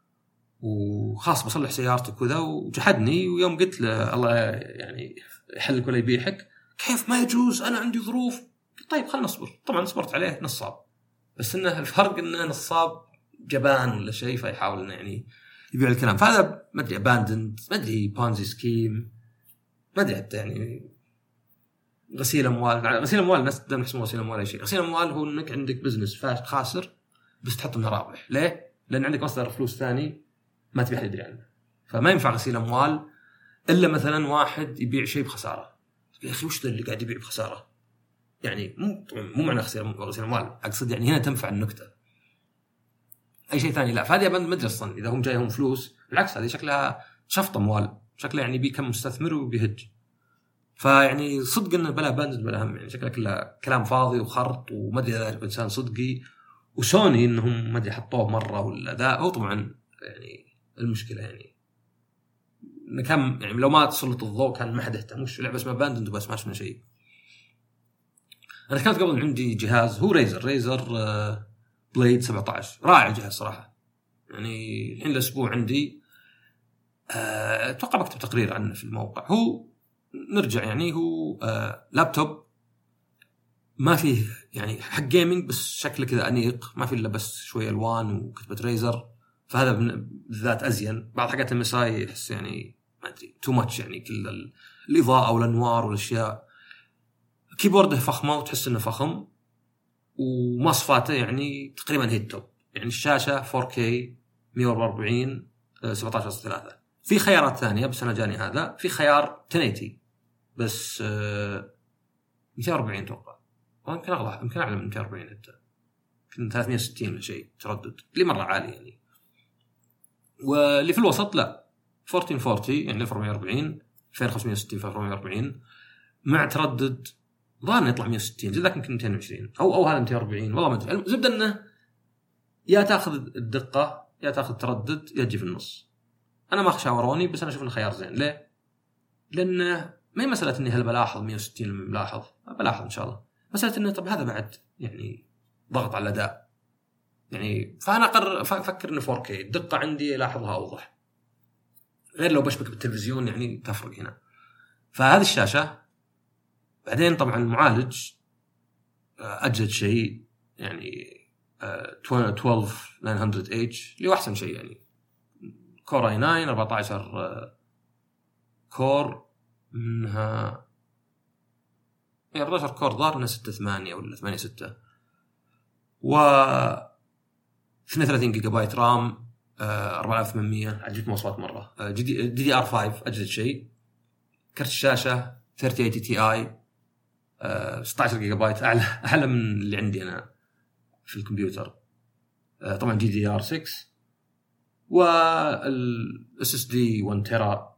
وخاص بصلح سيارتك وذا وجحدني، ويوم قلت له الله يعني يحلك ولا يبيحك كيف ما يجوز انا عندي ظروف. طيب خلنا نصبر. طبعا صبرت عليه نصاب، بس انه الفرق انه نصاب جبان ولا شيء فيحاول انه يعني يبيع الكلام. فهذا ما ادري اباندند، ما ادري بونزي سكيم، ما ادري حتى يعني غسيل اموال. غسيل اموال الناس دائما يحسبون غسيل اموال اي شيء. غسيل اموال هو انك عندك بزنس فاشل خاسر بس تحط منه رابح. ليه؟ لان عندك مصدر فلوس ثاني ما تبي احد يدري عنه. فما ينفع غسيل اموال الا مثلا واحد يبيع شيء بخساره. يا اخي وش ذا اللي قاعد يبيع بخساره؟ يعني مو مو معنى غسيل اموال، اقصد يعني هنا تنفع النكته. اي شيء ثاني لا. فهذه ابند مدري اصلا اذا هم جايهم فلوس، بالعكس هذه شكلها شفط اموال، شكلها يعني بيكم مستثمر وبيهج. فيعني صدق انه بلا باند بلا هم، يعني شكله كله كلام فاضي وخرط وما ادري اذا انسان صدقي. وسوني انهم ما ادري حطوه مره ولا ذا، او طبعا يعني المشكله يعني كم يعني لو ما تسلط الضوء كان ما حد يهتم. وش لعبه اسمها باند بس ما شفنا شيء. انا كانت قبل عندي جهاز هو ريزر ريزر بليد سبعة عشر، رائع جهاز صراحه. يعني الحين الاسبوع عندي اتوقع بكتب تقرير عنه في الموقع. هو نرجع يعني هو آه لابتوب ما فيه يعني حق جيمينج بس شكله كذا انيق، ما فيه الا بس شويه الوان وكتبه ريزر. فهذا بالذات ازين. بعض حاجات المساي يحس يعني ما ادري تو ماتش، يعني كل الاضاءه والانوار والاشياء. كيبورده فخمه وتحس انه فخم، ومواصفاته يعني تقريبا هيد توب. يعني الشاشه فور كي مية وأربعين سبعة عشر فاصلة ثلاثة. في خيارات ثانيه بس انا جاني هذا. في خيار عشرة ثمانين بس مئتين وأربعين توقع، يمكن اغلى، يمكن اعلى من مئتين وأربعين حتى، يمكن ثلاثمية وستين ولا شيء تردد اللي مره عالي يعني. واللي في الوسط لا ألف وأربعمية وأربعين يعني ألف وأربعمية وأربعين ألفين وخمسمية وستين في ألف وأربعمية وأربعين مع تردد ظن يطلع مئة وستين زي ذاك يمكن مئتين وعشرين او او هذا مئتين وأربعين والله ما ادري. زبده انه يا تاخذ الدقه يا تاخذ تردد يا تجي في النص. انا ما خشاوروني بس انا اشوف انه خيار زين. ليه؟ لان ما هي مساله اني هل بلاحظ مئة وستين لما بلاحظ بلاحظ ان شاء الله، مساله انه طب هذا بعد يعني ضغط على الاداء يعني. فانا قرر افكر انه فور كي الدقه عندي لاحظها اوضح، غير لو بشبك بالتلفزيون يعني تفرق هنا. فهذه الشاشه. بعدين طبعا المعالج اجد شيء يعني اثنا عشر تسعمية اتش اللي هو احسن شيء يعني. كور اي تسعة أربعة عشر كور منها يعني أربعة عشر كور ظهر انها ستة ثمانية ولا ثمانية ستة، و اثنين وثلاثين جيجا بايت رام أربعة آلاف وثمانمية. عجبت مواصفات مره. دي دي, دي, دي ار خمسة اجد شيء. كرت الشاشه ثلاثين ثمانين تي اي ستة عشر جيجا بايت، اعلى اعلى من اللي عندي انا في الكمبيوتر. طبعا جي دي ار ستة والاس اس دي واحد تيرا.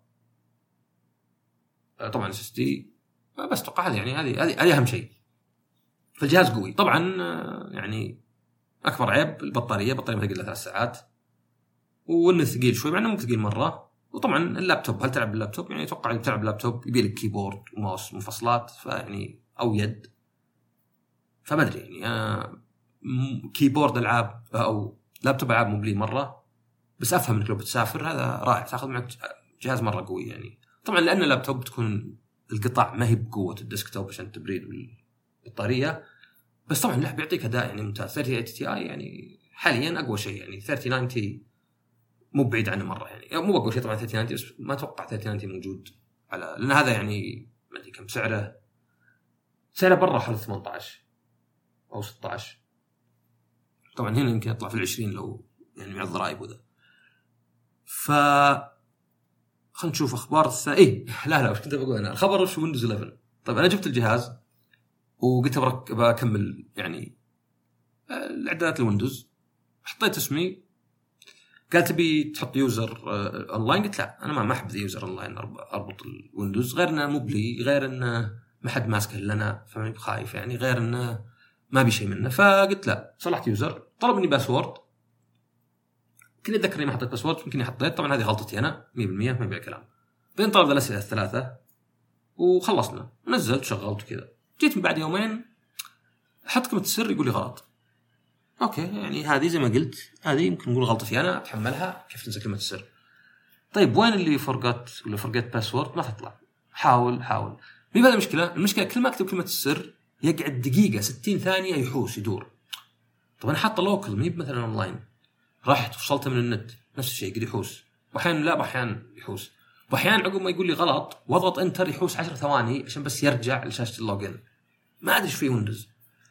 طبعا الاس اس دي بس اتوقع هذه يعني هذه هذه اهم شيء. فالجهاز قوي طبعا. يعني اكبر عيب البطاريه، بطاريه ما تقل ثلاث ساعات، وانه ثقيل شوي مع انه مو ثقيل مره. وطبعا اللابتوب، هل تلعب باللابتوب؟ يعني اتوقع اذا تلعب باللابتوب يبي لك كيبورد وماوس مفصلات، فيعني او يد. فما ادري يعني انا كيبورد العاب او لابتوب العاب مو بلي مره، بس افهم انك لو بتسافر هذا رائع، تاخذ معك جهاز مره قوي يعني. طبعا لان اللابتوب تكون القطع ما هي بقوه الديسكتوب عشان تبريد بالبطاريه، بس طبعا له بيعطيك اداء يعني ممتاز. ثلاثين تي اي يعني حاليا اقوى شيء، يعني ثلاثين تسعين مو بعيد عنه مره يعني، مو اقوى شيء طبعا ثلاثين تسعين، بس ما اتوقع ثلاثين تسعين موجود على، لان هذا يعني ما ادري كم سعره، سعره برا حوالي ثمانية عشر او ستة عشر. طبعا هنا يمكن يطلع في العشرين لو يعني مع الضرائب وذا. ف خلينا نشوف اخبار الثانيه. إيه لا لا وش كنت بقول انا، الخبر وش ويندوز إحدى عشر. طيب انا جبت الجهاز وقلت برك بكمل يعني الاعدادات الويندوز، حطيت اسمي، قال تبي تحط يوزر اونلاين، قلت لا انا ما احب ذي يوزر اونلاين اربط الويندوز، غير انه مو بلي، غير انه ما حد ماسكه لنا فماني خايف يعني، غير انه ما بي شيء منه. فقلت لا، صلحت يوزر، طلب مني باسورد، كنت اتذكر اني ما حطيت باسورد، يمكن حطيت، طبعا هذه غلطتي انا مية بالمية ما يبيع كلام. بين طلب الاسئله الثلاثه وخلصنا، نزلت شغلت كذا. جيت من بعد يومين حط كلمه السر يقول لي غلط. اوكي يعني هذه زي ما قلت، هذه يمكن نقول غلطتي انا، اتحملها. كيف تنسى كلمه السر؟ طيب وين اللي فرقت ولا فرقت باسورد؟ ما تطلع. حاول حاول مي هذا المشكله. المشكله كل ما اكتب كلمه السر يقعد دقيقه ستين ثانيه يحوس يدور. طب انا حاطه لوكل مي مثلا اونلاين، رحت وصلت من النت نفس الشيء قد يحوس، واحيانا لا واحيانا يحوس، واحيانا عقب ما يقول لي غلط واضغط انتر يحوس عشر ثواني عشان بس يرجع لشاشه اللوجن. ما ادري ايش في ويندوز.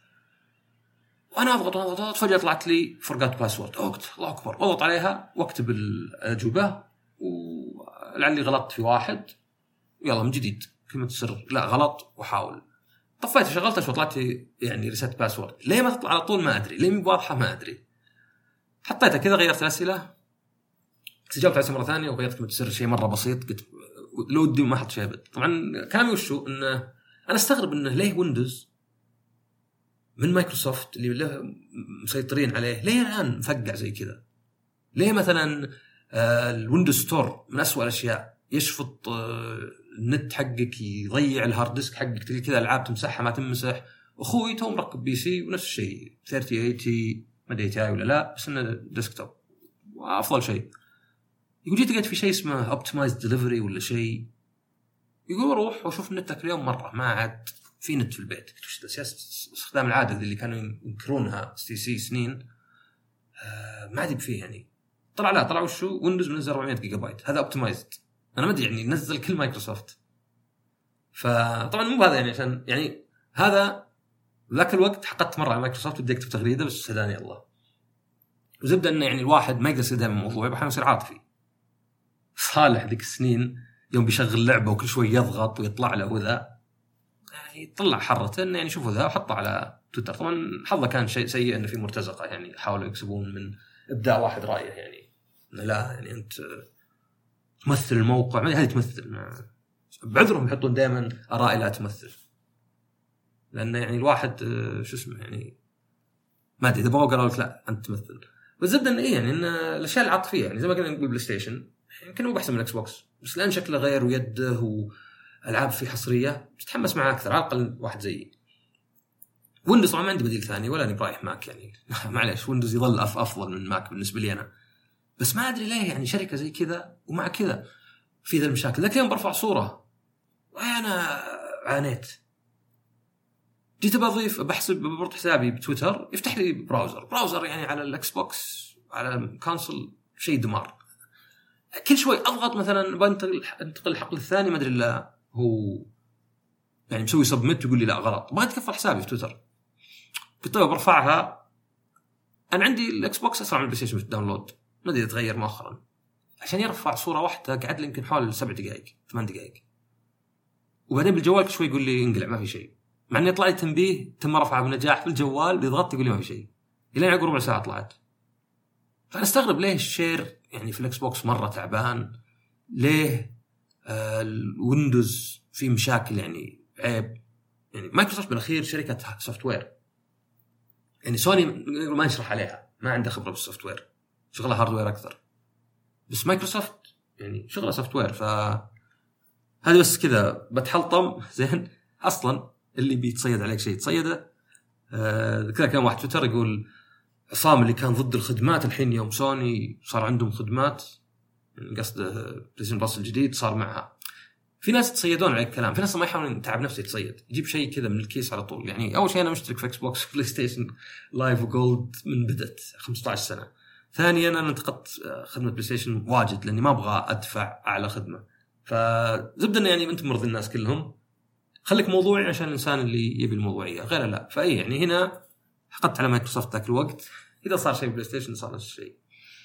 وانا اضغط اضغط فجاه طلعت لي فرقات باسورد. اوكت الله اكبر، اضغط عليها واكتب الاجوبه ولعلي غلطت في واحد، يلا من جديد كلمه السر لا غلط، وحاول. طفيت شغلتها شو طلعت يعني ريست باسورد. ليه ما تطلع على طول ما ادري، ليه مو واضحه ما ادري. حطيتها كذا، غيرت الاسئله، سجلت على مره ثانيه وغيرت كلمه السر شيء مره بسيط، قلت لو ودي ما حط شيء ابد. طبعا كلامي وشو انه انا استغرب انه ليه ويندوز من مايكروسوفت اللي له مسيطرين عليه ليه الان مفقع زي كذا؟ ليه مثلا الويندوز ستور من أسوأ الاشياء يشفط النت حقك، يضيع الهارد ديسك حقك، تلقى كذا العاب تمسحها ما تمسح. اخوي تو مركب بي سي ونفس الشيء ثلاثين ثمانين ما ادري تاي ولا لا، بس انه ديسكتوب وافضل شيء. يقول جيت لقيت في شيء اسمه اوبتمايزد ديليفري ولا شيء، يقول روح وشوف نتك اليوم مره ما عاد في نت في البيت. سياسه استخدام العاده اللي كانوا ينكرونها سي سي سنين آه ما عاد فيه يعني. طلع لا طلع وشو ويندوز منزل أربعمية جيجا بايت، هذا اوبتمايزد. انا ما ادري يعني نزل كل مايكروسوفت. فطبعا مو هذا يعني عشان يعني هذا ذاك الوقت حققت مره على مايكروسوفت بدي اكتب تغريده بس هداني الله. وزبده انه يعني الواحد ما يقدر يصير دائما موضوعي، بحاول يصير عاطفي. صالح ذيك السنين يوم بيشغل لعبه وكل شوي يضغط ويطلع له وذا، يعني طلع حرته انه يعني شوفوا ذا وحطه على تويتر. طبعا حظه كان شيء سيء انه في مرتزقه يعني حاولوا يكسبون من ابداع واحد رايه يعني لا يعني انت تمثل الموقع، ما هذه تمثل، بعذرهم يحطون دائما اراء لا تمثل، لان يعني الواحد شو اسمه يعني ما ادري اذا بغوا قالوا لك لا انت تمثل. والزبده انه ايه يعني ان الاشياء العاطفيه يعني زي ما كنا نقول بلاي ستيشن يمكن هو احسن من اكس بوكس، بس لان شكله غير ويده والعاب فيه حصريه تتحمس معه اكثر على الاقل واحد زيي. ويندوز طبعا ما عندي بديل ثاني ولا اني برايح ماك يعني معليش ويندوز يظل افضل من ماك بالنسبه لي انا، بس ما ادري ليه يعني شركه زي كذا ومع كذا في ذا المشاكل. ذاك اليوم برفع صوره وانا عانيت، جيت بضيف بحسب بربط حسابي بتويتر يفتح لي براوزر براوزر يعني على الاكس بوكس على الكونسول شيء دمار. كل شوي اضغط مثلا بنتقل انتقل الحقل الثاني ما ادري الا هو يعني مسوي سبميت يقول لي لا غلط، ما اتكفل حسابي في تويتر. قلت له برفعها، انا عندي الاكس بوكس اسرع من البلاي ستيشن في الداونلود، ما ادري يتغير مؤخرا، عشان يرفع صوره واحده قعد لي يمكن حوالي سبع دقائق ثمان دقائق، وبعدين بالجوال شوي يقول لي انقلع ما في شيء، مع اني طلع لي تنبيه تم رفعه بنجاح بالجوال بيضغط يقول لي ما في شيء، الين عقب ربع ساعه طلعت. فانا استغرب ليه الشير يعني في الاكس بوكس مره تعبان. ليه؟ آه الويندوز في مشاكل، يعني عيب. يعني مايكروسوفت بالاخير شركه سوفت وير، يعني سوني ما نشرح عليها، ما عنده خبره بالسوفت وير، شغلها هاردوير اكثر. بس مايكروسوفت يعني شغلها سوفت وير. ف هذا بس كذا بتحلطم زين. اصلا اللي بيتصيد عليك شيء تصيده. آه كذا كان واحد تويتر يقول عصام اللي كان ضد الخدمات الحين يوم سوني صار عندهم خدمات، قصده بلايستيشن بلس الجديد صار معها. في ناس يتصيدون على الكلام، في ناس ما يحاولون يتعب نفسه يتصيد، يجيب شيء كذا من الكيس على طول. يعني اول شيء انا مشترك في اكس بوكس بلاي ستيشن لايف وجولد من بدت خمسة عشر سنه. ثانيا انا انتقدت خدمه بلاي ستيشن واجد لاني ما ابغى ادفع اعلى خدمه. فزبد ان يعني انتم مرضي الناس كلهم، خليك موضوعي عشان الانسان اللي يبي الموضوعيه، غير لا. فاي يعني هنا حقدت على مايكروسوفت ذاك الوقت. اذا صار شيء بلاي ستيشن صار نفس الشيء.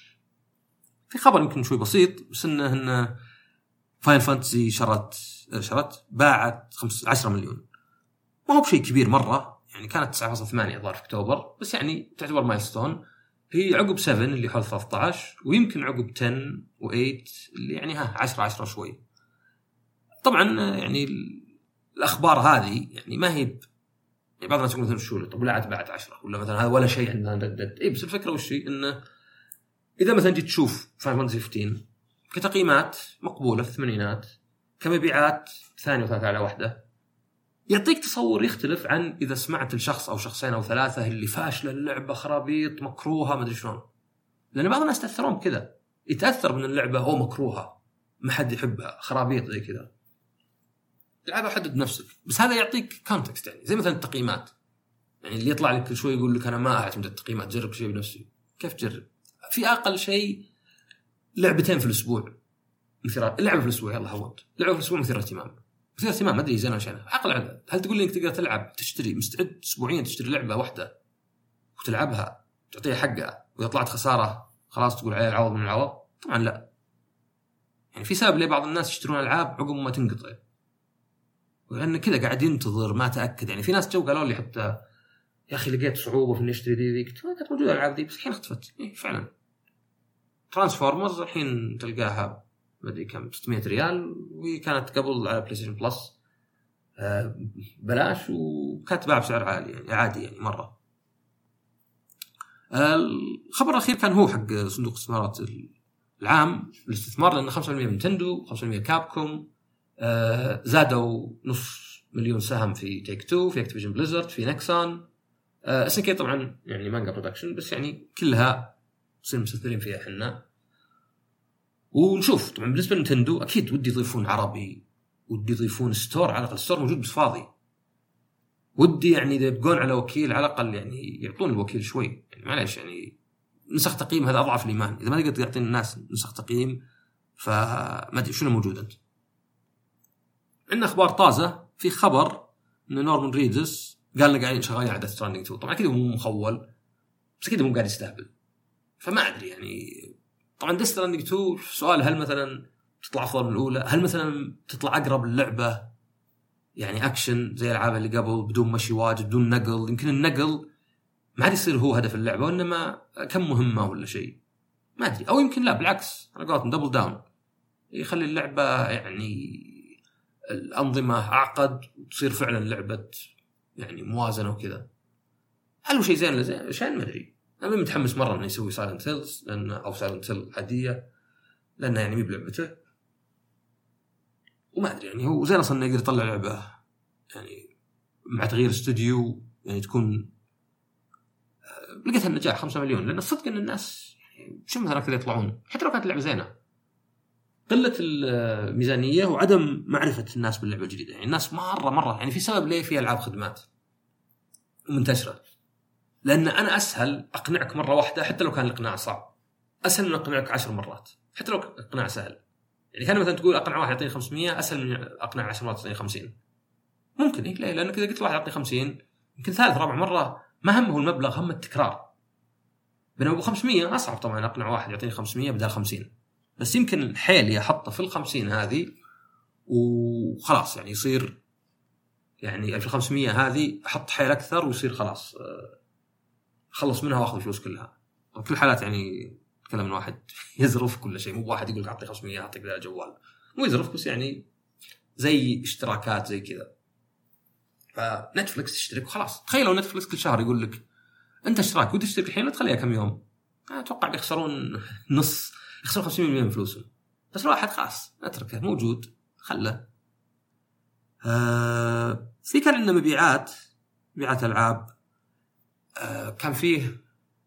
في خبر يمكن شوي بسيط بس انه ان فاين فانتسي شرت شرت باعت خمسة عشر مليون. ما هو بشيء كبير مره، يعني كانت تسعة فاصلة ثمانية ظهر في اكتوبر، بس يعني تعتبر مايلستون. هي عقب سبعة اللي حول ثلاثة عشر، ويمكن عقب عشرة وثمانية اللي يعني ها عشرة عشرة شوي. طبعا يعني الاخبار هذه يعني ما هي ب... يعني بعض الناس يقولون مثلا شو طب لا عاد بعد عشرة ولا مثلا هذا ولا شيء عندنا ردد. اي بس الفكره وش هي انه اذا مثلا جيت تشوف فاين فانتسي خمسة عشر كتقييمات مقبوله في الثمانينات، كمبيعات ثانيه وثالثه على واحده، يعطيك تصور يختلف عن اذا سمعت الشخص او شخصين او ثلاثه اللي فاشله اللعبه خرابيط مكروهه ما ادري شلون. لان بعض الناس تاثرون بكذا، يتاثر من اللعبه هو مكروهه ما حد يحبها خرابيط زي كذا. العبها حدد نفسك، بس هذا يعطيك كونتكست. يعني زي مثلا التقييمات، يعني اللي يطلع لك كل شوي يقول لك انا ما اعتمد التقييمات، جرب شيء بنفسي. كيف تجرب؟ في اقل شيء لعبتين في الاسبوع مثيرة، اللعبه في الاسبوع يلا هوت لعبه في الاسبوع مثيرة اهتمام. مثيرة اهتمام ما ادري زين عشان عقل عقل. هل تقول لي انك تقدر تلعب تشتري مستعد اسبوعيا تشتري لعبه واحده وتلعبها تعطيها حقها واذا طلعت خساره خلاص تقول عليها العوض من العوض؟ طبعا لا. يعني في سبب ليه بعض الناس يشترون العاب عقب ما تنقطع، لأن كذا قاعد ينتظر ما تأكد. يعني في ناس جو قالوا لي حتى يا أخي لقيت صعوبة في إني أشتري ذي ذي، كانت موجودة الألعاب ذي بس الحين اختفت. إيه فعلا. ترانسفورمرز الحين تلقاها بدي كم ستمائة ريال، وهي كانت قبل على بلاي ستيشن بلس آه بلاش، وكانت باع بسعر عالي يعني عادي يعني مرة. آه الخبر الأخير كان هو حق صندوق الاستثمارات العام للاستثمار، لأن خمسة بالمئة من نينتندو خمسة بالمئة كابكوم. آه زادوا نص مليون سهم في تيك تو، في اكتيفيجن بليزرد، في نكسون. آه اس ان كي طبعا يعني مانجا برودكشن، بس يعني كلها صير مستثمرين فيها احنا. ونشوف طبعا بالنسبه لنينتندو اكيد ودي يضيفون عربي، ودي يضيفون ستور، على الاقل ستور موجود بس فاضي. ودي يعني اذا يبقون على وكيل على الاقل يعني يعطون الوكيل شوي، يعني معليش يعني نسخ تقييم هذا اضعف الايمان. اذا ما تقدر تعطي الناس نسخ تقييم فما ادري شنو موجود. انت عندنا اخبار طازه، في خبر ان نورمان ريدس قال لنا قاعدين شغالين على ديث ستراندينج تو. طبعا كذا مو مخول بس كذا مو قاعد يستهبل، فما ادري يعني. طبعا ديث ستراندينج تو سؤال هل مثلا تطلع افضل من الاولى، هل مثلا تطلع اقرب للعبه يعني اكشن زي الالعاب اللي قبل بدون مشي واجد بدون نقل. يمكن النقل ما عاد يصير هو هدف اللعبه وانما كم مهمه ولا شيء ما ادري، او يمكن لا بالعكس انا قلت دبل داون يخلي اللعبه يعني الأنظمة أعقد وتصير فعلا لعبة يعني موازنة وكذا. هل هو شيء زين ولا زين؟ عشان ما أدري. أنا متحمس مرة إنه يسوي سايلنت هيلز لأن أو سايلنت هيل عادية لأنه يعني مي بلعبته، وما أدري يعني هو زين أصلا يقدر يطلع لعبة يعني مع تغيير استوديو يعني تكون لقيتها النجاح خمسة مليون. لأن الصدق إن الناس يعني شو مثلا كذا يطلعون حتى لو كانت اللعبة زينة، قلة الميزانية وعدم معرفة الناس باللعبة الجديدة. يعني الناس مرة مرة يعني في سبب ليه في ألعاب خدمات ومنتشرة، لأن أنا أسهل أقنعك مرة واحدة حتى لو كان الإقناع صعب، أسهل من أقنعك عشر مرات حتى لو إقناع سهل. يعني كان مثلا تقول أقنع واحد يعطيني خمسمية أسهل من أقنع عشر مرات يعطيني خمسين. ممكن إيه ليه؟ لأنك إذا قلت واحد يعطيني خمسين يمكن ثالث رابع مرة ما همه المبلغ هم التكرار. بينما أبو خمسمية أصعب طبعا أقنع واحد يعطيني خمسمية بدل خمسين، بس يمكن الحيل يحطه في الخمسين هذه وخلاص يعني يصير يعني في الخمسمية هذه أحط حيل أكثر ويصير خلاص خلص منها وأخذ الفلوس كلها. كل حالات يعني كلام من واحد يزرف كل شيء، مو واحد يقول لك اعطي خمسمية اعطيك ذا جوال، مو يزرف بس يعني زي اشتراكات زي كذا. فنتفلكس تشترك وخلاص. تخيلوا نتفلكس كل شهر يقول لك انت اشتراك ودي تشترك الحين لا تخليها كم يوم، اتوقع بيخسرون نص، يخسرون خمسين بالمئة من فلوسهم. بس الواحد خلاص اتركه موجود خله. آه في كان عندنا مبيعات مبيعات العاب. آه كان فيه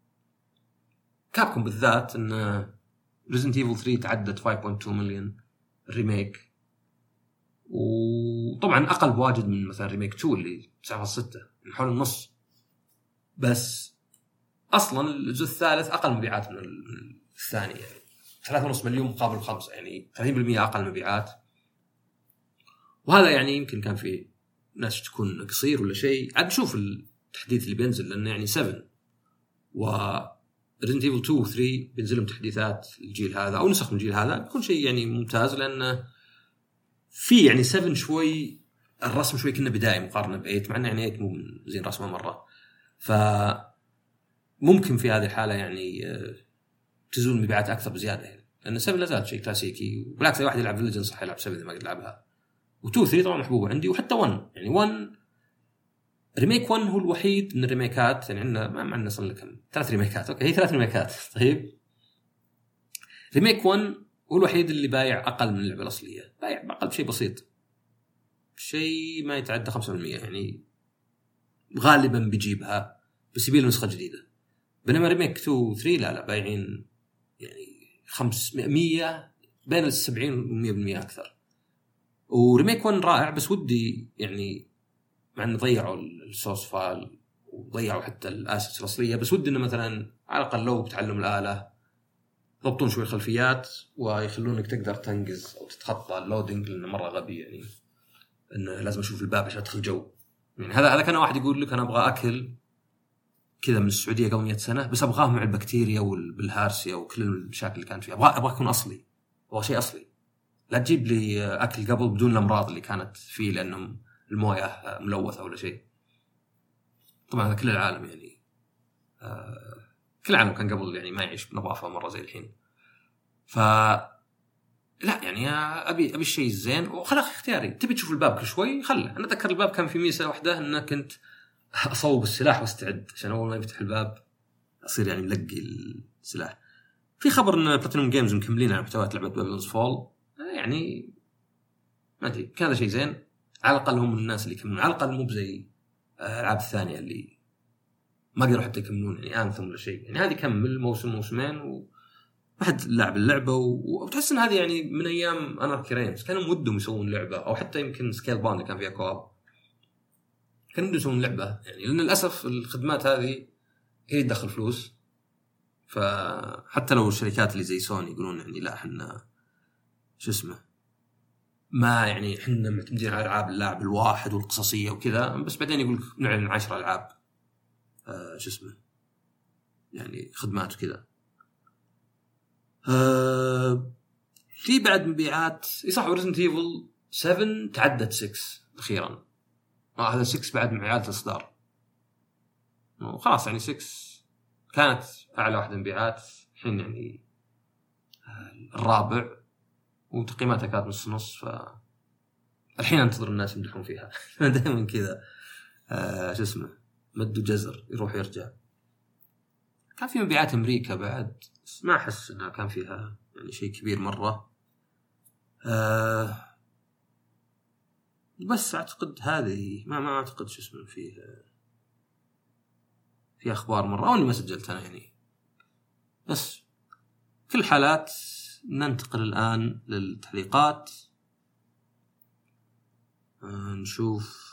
كابكم بالذات ان Resident Evil ثري تعدت خمسة فاصلة اثنين مليون ريميك، وطبعا اقل بواجد من مثلا ريميك تو اللي تسعة فاصلة ستة، من حول النص. بس اصلا الجزء الثالث اقل مبيعات من الثاني، يعني ثلاثة ونص مليون مقابل خمسة، يعني ثلاثين بالمئة اقل مبيعات. وهذا يعني يمكن كان في ناس تكون قصير ولا شيء. عاد نشوف التحديث اللي بينزل، لأنه يعني سبعة و Resident Evil تو و ثري بينزلهم تحديثات الجيل هذا أو نسخ من الجيل هذا، بيكون شيء يعني ممتاز. لأنه في يعني سبعة شوي الرسم شوي كنا بدائي مقارنة بإيت، مع أنه يعني إيت مو زين رسمه مرة. فممكن في هذه الحالة يعني تزول مبيعات أكثر بزيادة، يعني لأن سبعة لازال شيء كلاسيكي. وبالعكس أي واحد يلعب فيلجن صح يلعب سبعة إذا ما قد لعبها. وتو ثري طبعا محبوبة عندي، وحتى ون يعني ون ريميك ون هو الوحيد من الريميكات، يعني عندنا ما عندنا صار لكم ثلاث ريميكات، اوكي هي ثلاث ريميكات. طيب ريميك ون هو الوحيد اللي بايع اقل من اللعبه الاصليه، بايع اقل بشيء بسيط، شيء ما يتعدى خمسة بالمئة، يعني غالبا بيجيبها بس يبي له نسخه جديده. بينما ريميك تو و ثري لا لا بايعين يعني خمسمية بين السبعين ومية بالمئة اكثر. وريميك ون رائع، بس ودي يعني مع أن ضيعوا السورس فايل وضيعوا حتى الأسس الأصلية، بس ودي إنه مثلا على الأقل لو بتعلم الآلة ضبطون شوي الخلفيات ويخلونك تقدر تنجز أو تتخطى اللودينج، لأنه مرة غبي يعني إنه لازم أشوف الباب عشان أدخل جو. يعني هذا هذا كان واحد يقول لك أنا أبغى أكل كذا من السعودية قبل مئة سنة، بس أبغاه مع البكتيريا والهارسيا وكل المشاكل اللي كانت فيها، أبغى أبغى أكون أصلي، أبغى شيء أصلي. لا تجيب لي أكل قبل بدون الأمراض اللي كانت فيه لأنهم المويه ملوثه ولا شيء. طبعا هذا كل العالم يعني آه كل العالم كان قبل يعني ما يعيش بنظافه مره زي الحين. ف لا يعني ابي ابي الشيء الزين وخلاص اختياري. تبي تشوف الباب كل شوي خله. انا اتذكر الباب كان في ميزه واحده ان كنت اصوب السلاح واستعد عشان اول ما يفتح الباب اصير يعني ملقي السلاح. في خبر ان بلاتينوم جيمز مكملين على محتويات لعبه بابلونز فول، يعني ما ادري كان هذا شيء زين. على الأقل هم الناس اللي يكملون، على الأقل مو بزي الألعاب الثانية اللي ما قدروا حتى يكملون، يعني أنثم ولا شيء. يعني هذه كمل موسم موسمين وواحد لعب اللعبة، وتحس إن هذه يعني من أيام أناركي رينز كانوا مودهم يسوون لعبة، أو حتى يمكن سكيل باند كان فيها كواب كانوا مودهم يسوون لعبة، يعني لأن للأسف الخدمات هذه هي تدخل فلوس. فحتى لو الشركات اللي زي سوني يقولون يعني لا إحنا شو اسمه ما يعني إحنا معتمدين على ألعاب اللاعب الواحد والقصصية وكذا، بس بعدين يقول نعلن عشر ألعاب آه شو اسمه يعني خدمات وكذا. آه في بعد مبيعات يصح Resident Evil سبعة تعدت ستة أخيرا. آه هذا ستة بعد مبيعات الإصدار وخلاص، يعني ستة كانت أعلى واحدة مبيعات، الحين يعني آه الرابع وتقييماتها كانت نص نص. ف الحين انتظر الناس يمدحون فيها دائما كذا آه شو اسمه مد جزر يروح يرجع. كان في مبيعات أمريكا بعد، ما أحس أنها كان فيها يعني شيء كبير مرة. آه بس أعتقد هذه ما ما أعتقد شو اسمه فيه في أخبار مرة، أو إني ما سجلت أنا يعني. بس كل الحالات ننتقل الآن للتعليقات. آه نشوف.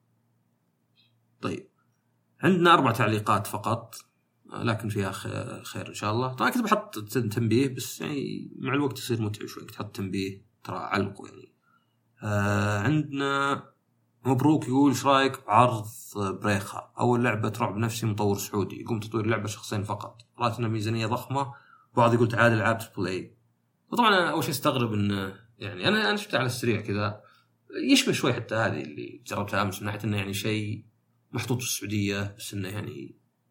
طيب عندنا أربع تعليقات فقط، لكن فيها خير إن شاء الله. طبعا كنت بحط تنبيه بس يعني مع الوقت يصير متعب شوي تحط تنبيه، ترى علقوا يعني. آه عندنا مبروك يقول إيش رأيك بعرض بريخا، أول لعبة رعب نفسي مطور سعودي يقوم تطوير لعبة شخصين فقط، راتنا ميزانية ضخمة، بعض يقول تعال العاب تريبل اي. وطبعا أنا أول شيء استغرب إن يعني أنا أنا شفت على السريع كذا يشبه شوي حتى هذه اللي جربتها أمس، من ناحية إنه يعني شيء محطوط في السعودية، بس إنه يعني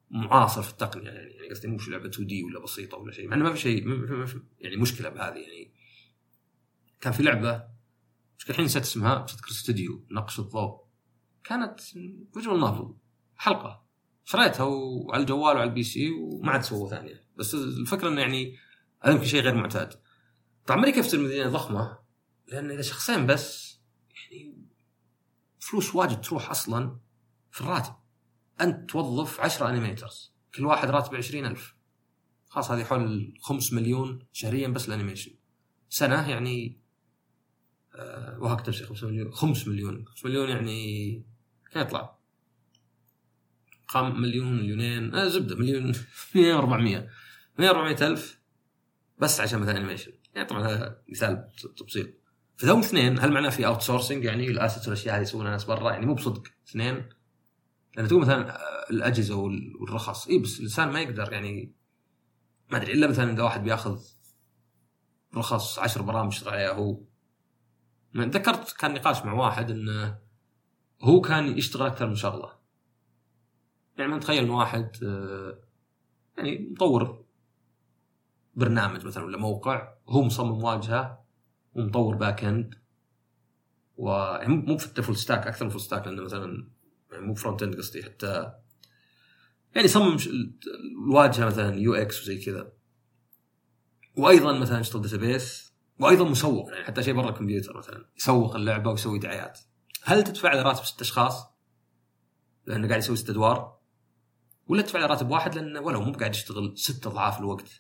معاصر في التقنيه يعني يعني قصدي مش لعبه تو دي ولا بسيطه ولا شيء، مع انه ما في شيء ما في يعني مشكله بهذه. يعني كان في لعبه مش الحين نسيت اسمها بس تذكر استوديو نقش الضوء، كانت فيجوال نوفل حلقه شريتها وعلى الجوال وعلى البي سي وما عاد سووا ثانيه. بس الفكره انه يعني هذا يمكن شيء غير معتاد. طبعا امريكا في المدينه ضخمه لان اذا شخصين بس يعني فلوس واجد تروح اصلا في الراتب. انت توظف عشرة انيميترز كل واحد راتب عشرين ألف، خلاص هذه حول خمس مليون شهريا بس الانيميشن. سنه يعني أه وهكذا تمشي خمس مليون خمس مليون خمس مليون يعني كم يطلع؟ قام مليون مليونين آه زبده مليون مليون وأربعمية مليون وأربعمية ألف بس عشان مثلا انيميشن. يعني طبعا هذا مثال تبسيط. فذوم اثنين هل معناه في اوت سورسنج يعني الاسيت والاشياء هذه يسوونها ناس برا؟ يعني مو بصدق اثنين. لأن تقول مثلا الأجهزة والرخص إيه بس الإنسان ما يقدر يعني ما أدري إلا مثلا إذا واحد بياخذ رخص عشر برامج يشتغل عليها هو. من ذكرت كان نقاش مع واحد إنه هو كان يشتغل أكثر من شغلة. يعني من تخيل إن واحد يعني مطور برنامج مثلا ولا موقع، هو مصمم واجهة ومطور باك إند، ويعني مو في الفول ستاك أكثر من فول ستاك لأنه مثلا يعني مو فرونت اند قصدي حتى يعني صمم الواجهه مثلا يو اكس وزي كذا، وايضا مثلا يشتغل داتابيس، وايضا مسوق يعني حتى شيء برا الكمبيوتر مثلا يسوق اللعبه ويسوي دعايات. هل تدفع له راتب ست اشخاص لانه قاعد يسوي ست ادوار، ولا تدفع له راتب واحد لانه ولو مو قاعد يشتغل ست اضعاف الوقت؟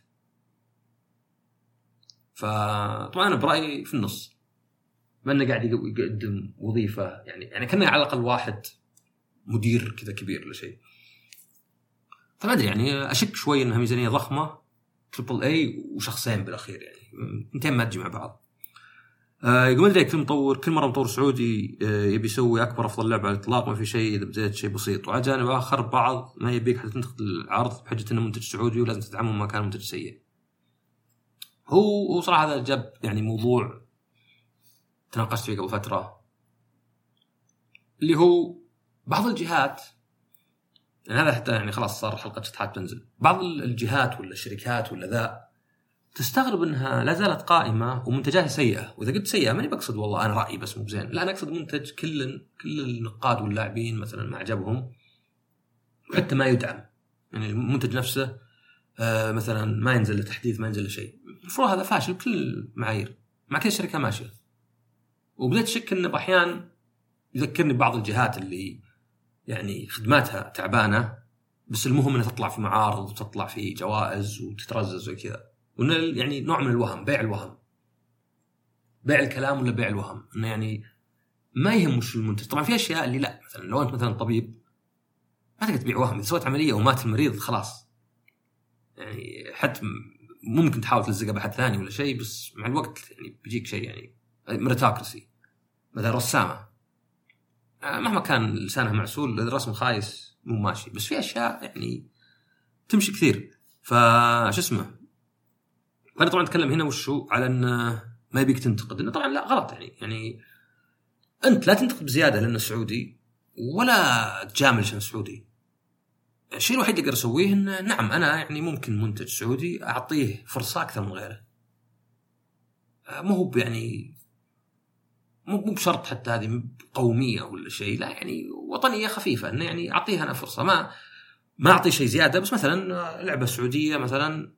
فطبعا انا برايي في النص، ما انه قاعد يقدم وظيفه يعني يعني كنا على الاقل واحد مدير كذا كبير ولا شيء. فما ادري يعني اشك شوي انها ميزانيه ضخمه تريبل اي وشخصين بالاخير يعني انتين ما تجي مع بعض. آه يقول ما ادري كل مطور كل مره مطور سعودي آه يبي يسوي اكبر افضل لعبه على الاطلاق، ما في شيء اذا بديت شيء بسيط، وعلى جانب اخر بعض ما يبيك حتى تنتقد العرض بحجه انه منتج سعودي ولازم تدعمه ما كان منتج سيء. هو هو صراحه هذا جاب يعني موضوع تناقشت فيه قبل فتره، اللي هو بعض الجهات يعني هذا حتى يعني خلاص صار حلقة شطحات تنزل، بعض الجهات ولا الشركات ولا ذا تستغرب انها لا زالت قائمة ومنتجاتها سيئة. واذا قلت سيئة ماني بقصد والله انا رأيي بس مو بزين، لا انا اقصد منتج كل كل النقاد واللاعبين مثلا ما عجبهم وحتى ما يدعم. يعني المنتج نفسه آه مثلا ما ينزل لتحديث ما ينزل لشيء، المفروض هذا فاشل بكل المعايير مع كل شركة ماشية. وبدأت شك انه بأحيان يذكرني بعض الجهات اللي يعني خدماتها تعبانة بس المهم انها تطلع في معارض وتطلع في جوائز وتترزز وكذا، وانه يعني نوع من الوهم، بيع الوهم، بيع الكلام ولا بيع الوهم، انه يعني ما يهم وش المنتج. طبعا في اشياء اللي لا، مثلا لو انت مثلا طبيب ما تقدر تبيع وهم، اذا سويت عمليه ومات المريض خلاص يعني حتى ممكن تحاول تلزقه بحد ثاني ولا شيء، بس مع الوقت يعني بيجيك شيء يعني مريتاكرسي. مثلا رسامه مهما كان لسانها معسول الرسم خايس مو ماشي، بس في أشياء يعني تمشي كثير. فش اسمه أنا طبعا أتكلم هنا وشو على أن ما يبيك تنتقد، إنه طبعا لا غلط يعني يعني أنت لا تنتقد بزيادة لأنه سعودي ولا تجامل عشان سعودي. الشيء الوحيد اللي أقدر أسويه إنه نعم أنا يعني ممكن منتج سعودي أعطيه فرصة أكثر من غيره، مو هو يعني مو مو بشرط حتى هذه قومية ولا شيء، لا يعني وطنية خفيفة، إنه يعني أعطيها أنا فرصة، ما ما أعطي شيء زيادة. بس مثلا لعبة سعودية مثلا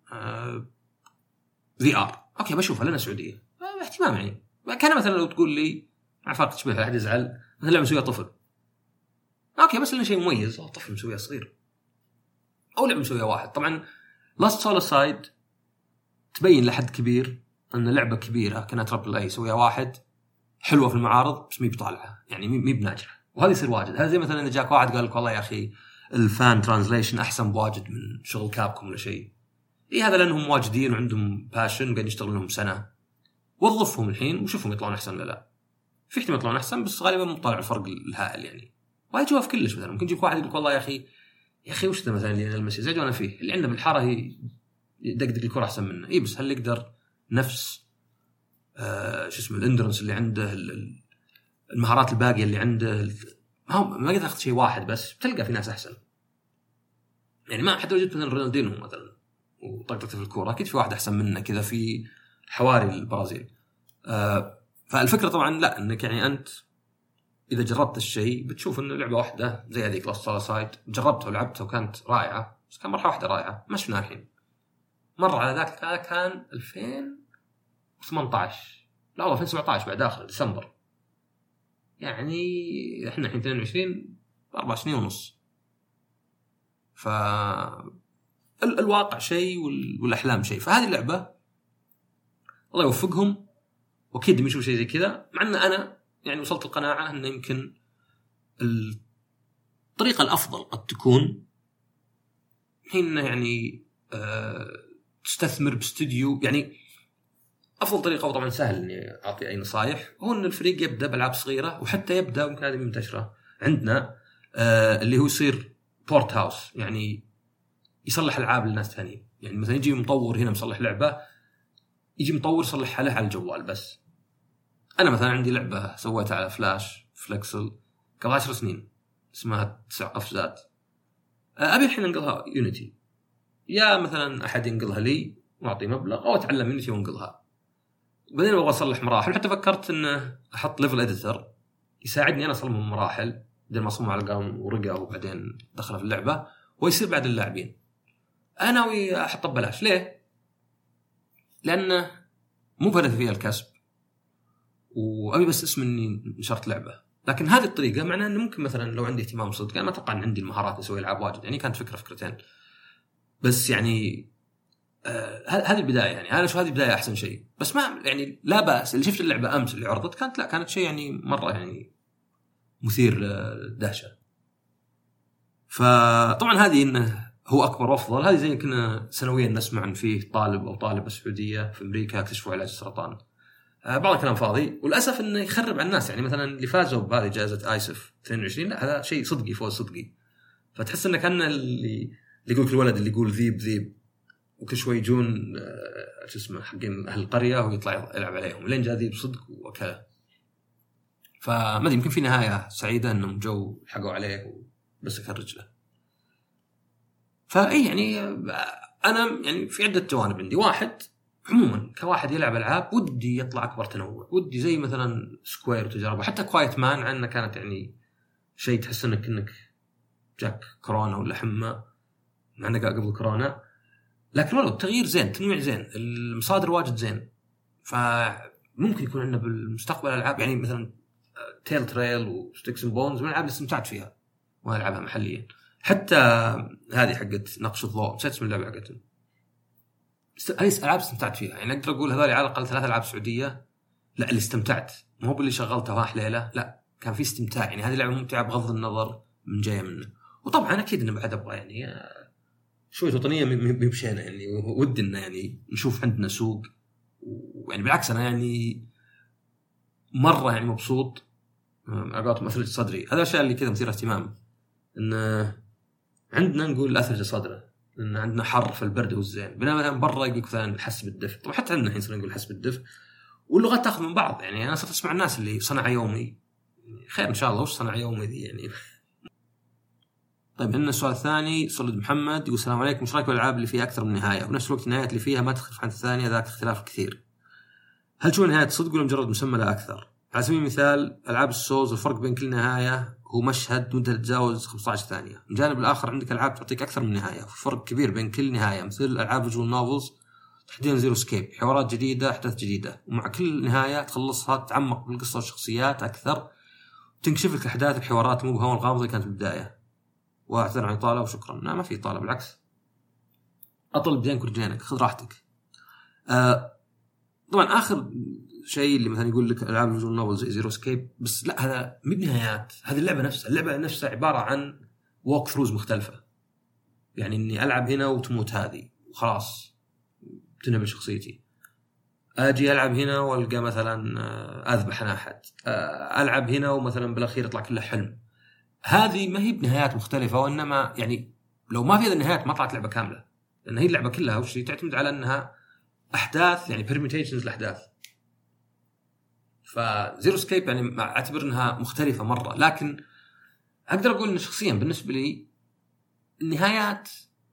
في آر أوكي بشوفها لنا سعودية اهتمام يعني. كان مثلا لو تقول لي مع فرق تشبه أحد يزعل مثلا لعبة مسوية طفل أوكي بس لنا شيء مميز، طفل مسوية صغير أو لعبة مسوية واحد. طبعا لاست سولو سايد تبين لحد كبير أن لعبة كبيرة كانت تربل أي سويها واحد حلوة في المعارض بس مي بطالعة يعني مي بناجحة، وهذا يصير واجد. هذا زي مثلا إذا جاك واحد قال لك والله يا أخي الفان ترانزليشن أحسن بواجد من شغل كابكم ولا شيء، إيه هذا لأنهم واجدين وعندهم باشن قاعدين يشتغلون لهم سنة، وظفهم الحين وشوفهم يطلعون أحسن ولا لا. في احتمال يطلعون أحسن بس غالبا مطالع الفرق الهائل يعني. وهي جواب كلش مثلا ممكن يجيك واحد يقول والله يا أخي يا أخي وش ده مثلا اللي المسي زي جوانا فيه اللي عنده بالحارة يدقدق الكرة أحسن منه، إيه بس هل يقدر نفس آه شو اسمه الاندرنس اللي عنده، المهارات الباقية اللي عنده؟ ما ما قدر أخذ شيء واحد بس بتلقى في ناس أحسن. يعني ما حتى لو جبت مثلا رونالدينو مثلا وطقطقت في الكوره اكيد في واحد احسن منه كذا في حواري البرازيل. آه فالفكره طبعا لا انك يعني انت اذا جربت الشيء بتشوف انه لعبه واحده زي هذيك لاست سايد جربتها ولعبتها وكانت رائعه، بس كان مره واحده رائعه ما شفناها الحين. مره على ذاك هذا كان ألفين وثمانية عشر لا والله ألفين وسبعة عشر بعد اخر ديسمبر، يعني احنا الحين اثنين وعشرين اربع سنين ونص. ف الواقع شيء والاحلام شيء. فهذه اللعبه الله يوفقهم واكيد بيشوفوا شيء زي كذا، مع ان انا يعني وصلت القناعه انه يمكن الطريقه الافضل قد تكون حين يعني أه تستثمر باستوديو. يعني افضل طريقه وطبعا سهل اني اعطي اي نصايح هو ان الفريق يبدا بالعاب صغيره، وحتى يبدا يمكن هذه منتشره عندنا أه اللي هو يصير بورت هاوس، يعني يصلح العاب للناس ثانيين. يعني مثلا يجي مطور هنا مصلح لعبه، يجي مطور يصلحها له على الجوال. بس انا مثلا عندي لعبه سويتها على فلاش فليكسل قبل عشر سنين اسمها تسع قفزات، ابي الحين انقلها يونيتي، يا مثلا احد ينقلها لي واعطي مبلغ او اتعلم يونيتي وانقلها. بعدين ابغى اصلح مراحل، حتى فكرت ان احط ليفل اديتور يساعدني انا اصمم مراحل بدل ما اصمم على قام ورقه وبعدين دخلها في اللعبه ويصير بعد اللاعبين. انا وي احط ببلاش. ليه؟ لانه مو بهدف فيها الكسب وابي بس اسم اني نشرت لعبه. لكن هذه الطريقه معناها انه ممكن مثلا لو عندي اهتمام صدق، انا ما اتوقع ان عندي المهارات اسوي العاب واجد، يعني كانت فكره فكرتين بس. يعني آه هذه البدايه، يعني انا شو هذه بدايه احسن شيء. بس ما يعني لا باس اللي شفت اللعبه امس اللي عرضت كانت لا كانت شيء يعني مره يعني مثير دهشه. فطبعا هذه انه هو اكبر وافضل، هذه زي كنا سنويا نسمع عن فيه طالب او طالبه سعوديه في امريكا اكتشفوا علاج السرطان. آه بعض الكلام فاضي وللاسف انه يخرب على الناس. يعني مثلا اللي فازوا بهذه جائزه ايسف اثنين وعشرين لا هذا شيء صدقي فوق صدقي. فتحس انه كان اللي اللي يقول الولد اللي يقول ذيب ذيب وكل شوي يجون آه شو اسمه حقين اهل القريه ويطلع يلعب عليهم لين جاء ذيب صدق وكذا. فما ادري يمكن في نهايه سعيده انهم جو حقوا عليه بس كان رجله. فاي يعني انا يعني في عده جوانب عندي. واحد عموما كواحد يلعب العاب ودي يطلع اكبر تنوع، ودي زي مثلا سكوير وتجاربه، حتى كوايت مان عنها كانت يعني شيء تحس انك انك جاك كورونا ولا حمى مع انه قبل كورونا، لكن والله التغيير زين، تنويع زين، المصادر واجد زين. فممكن يكون عندنا بالمستقبل العاب يعني مثلا تيل تريل وستيكس اند بونز من الالعاب اللي استمتعت فيها والعبها محليا. حتى هذه حقت نقش الضوء نسيت اسم اللعبه حقتها، هذه العاب استمتعت فيها. يعني اقدر اقول هذول على الاقل ثلاث العاب سعوديه لا اللي استمتعت، مو باللي شغلتها واحد ليله، لا كان في استمتاع. يعني هذه لعبه ممتعه بغض النظر من جايه منه. وطبعا اكيد انه بعد ابغى يعني شويه وطنيه بمشينا، يعني ودنا يعني نشوف عندنا سوق. ويعني بالعكس انا يعني مره يعني مبسوط اقاط مثلج صدري. هذا الشيء اللي كذا مثير اهتمام ان عندنا نقول اثلج صدره، ان عندنا حر في البرد والزين، بينما برا يقول مثلا حس بالدفء. طبعا حتى عندنا الحين صرنا نقول حس بالدفء، واللغات تاخذ من بعض. يعني انا صرت اسمع الناس اللي صنع يومي، خير ان شاء الله وش صنع يومي ذي يعني. طيب عندنا السؤال الثاني صلد محمد يقول السلام عليكم، ايش رايك بالالعاب اللي فيها اكثر من نهايه ونفس الوقت النهايات اللي فيها ما تختلف عن الثانيه ذاك اختلاف كثير؟ هل شو نهايه صدق ولا مجرد مسمى لا اكثر؟ على سبيل المثال العاب السولز الفرق بين كل نهايه هو مشهد وانت تتجاوز خمسة عشر ثانيه، من الجانب الاخر عندك العاب تعطيك اكثر من نهايه وفي فرق كبير بين كل نهايه، مثل العاب فيجوال نوفلز تحديدا زيرو سكيب، حوارات جديده احداث جديده، ومع كل نهايه تخلصها تتعمق بالقصه والشخصيات اكثر، تنكشف لك احداث الحوارات مو بهون الغامضه كانت بالبدايه. واعتذر عن الاطاله وشكرا. لا ما في اطاله بالعكس، اطل بدينك ورجلينك خذ راحتك. آه طبعا اخر شيء اللي مثلا يقول لك العاب فيجوال نوفل زي زيرو سكيب، بس لا هذا مو بنهايات، هذه اللعبه نفسها اللعبه نفسها عباره عن ووك ثروز مختلفه. يعني اني العب هنا وتموت هذه وخلاص تنهب شخصيتي، اجي العب هنا والقى مثلا اذبح انا احد، العب هنا ومثلا بالاخير يطلع كله حلم. هذه ما هي بنهايات مختلفه، وانما يعني لو ما في هذه النهايات ما طلعت لعبه كامله، لان هي اللعبه كلها وش تعتمد على انها احداث يعني permutations الاحداث. فزيرو سكيب يعني اعتبر انها مختلفه مره، لكن اقدر اقول ان شخصيا بالنسبه لي النهايات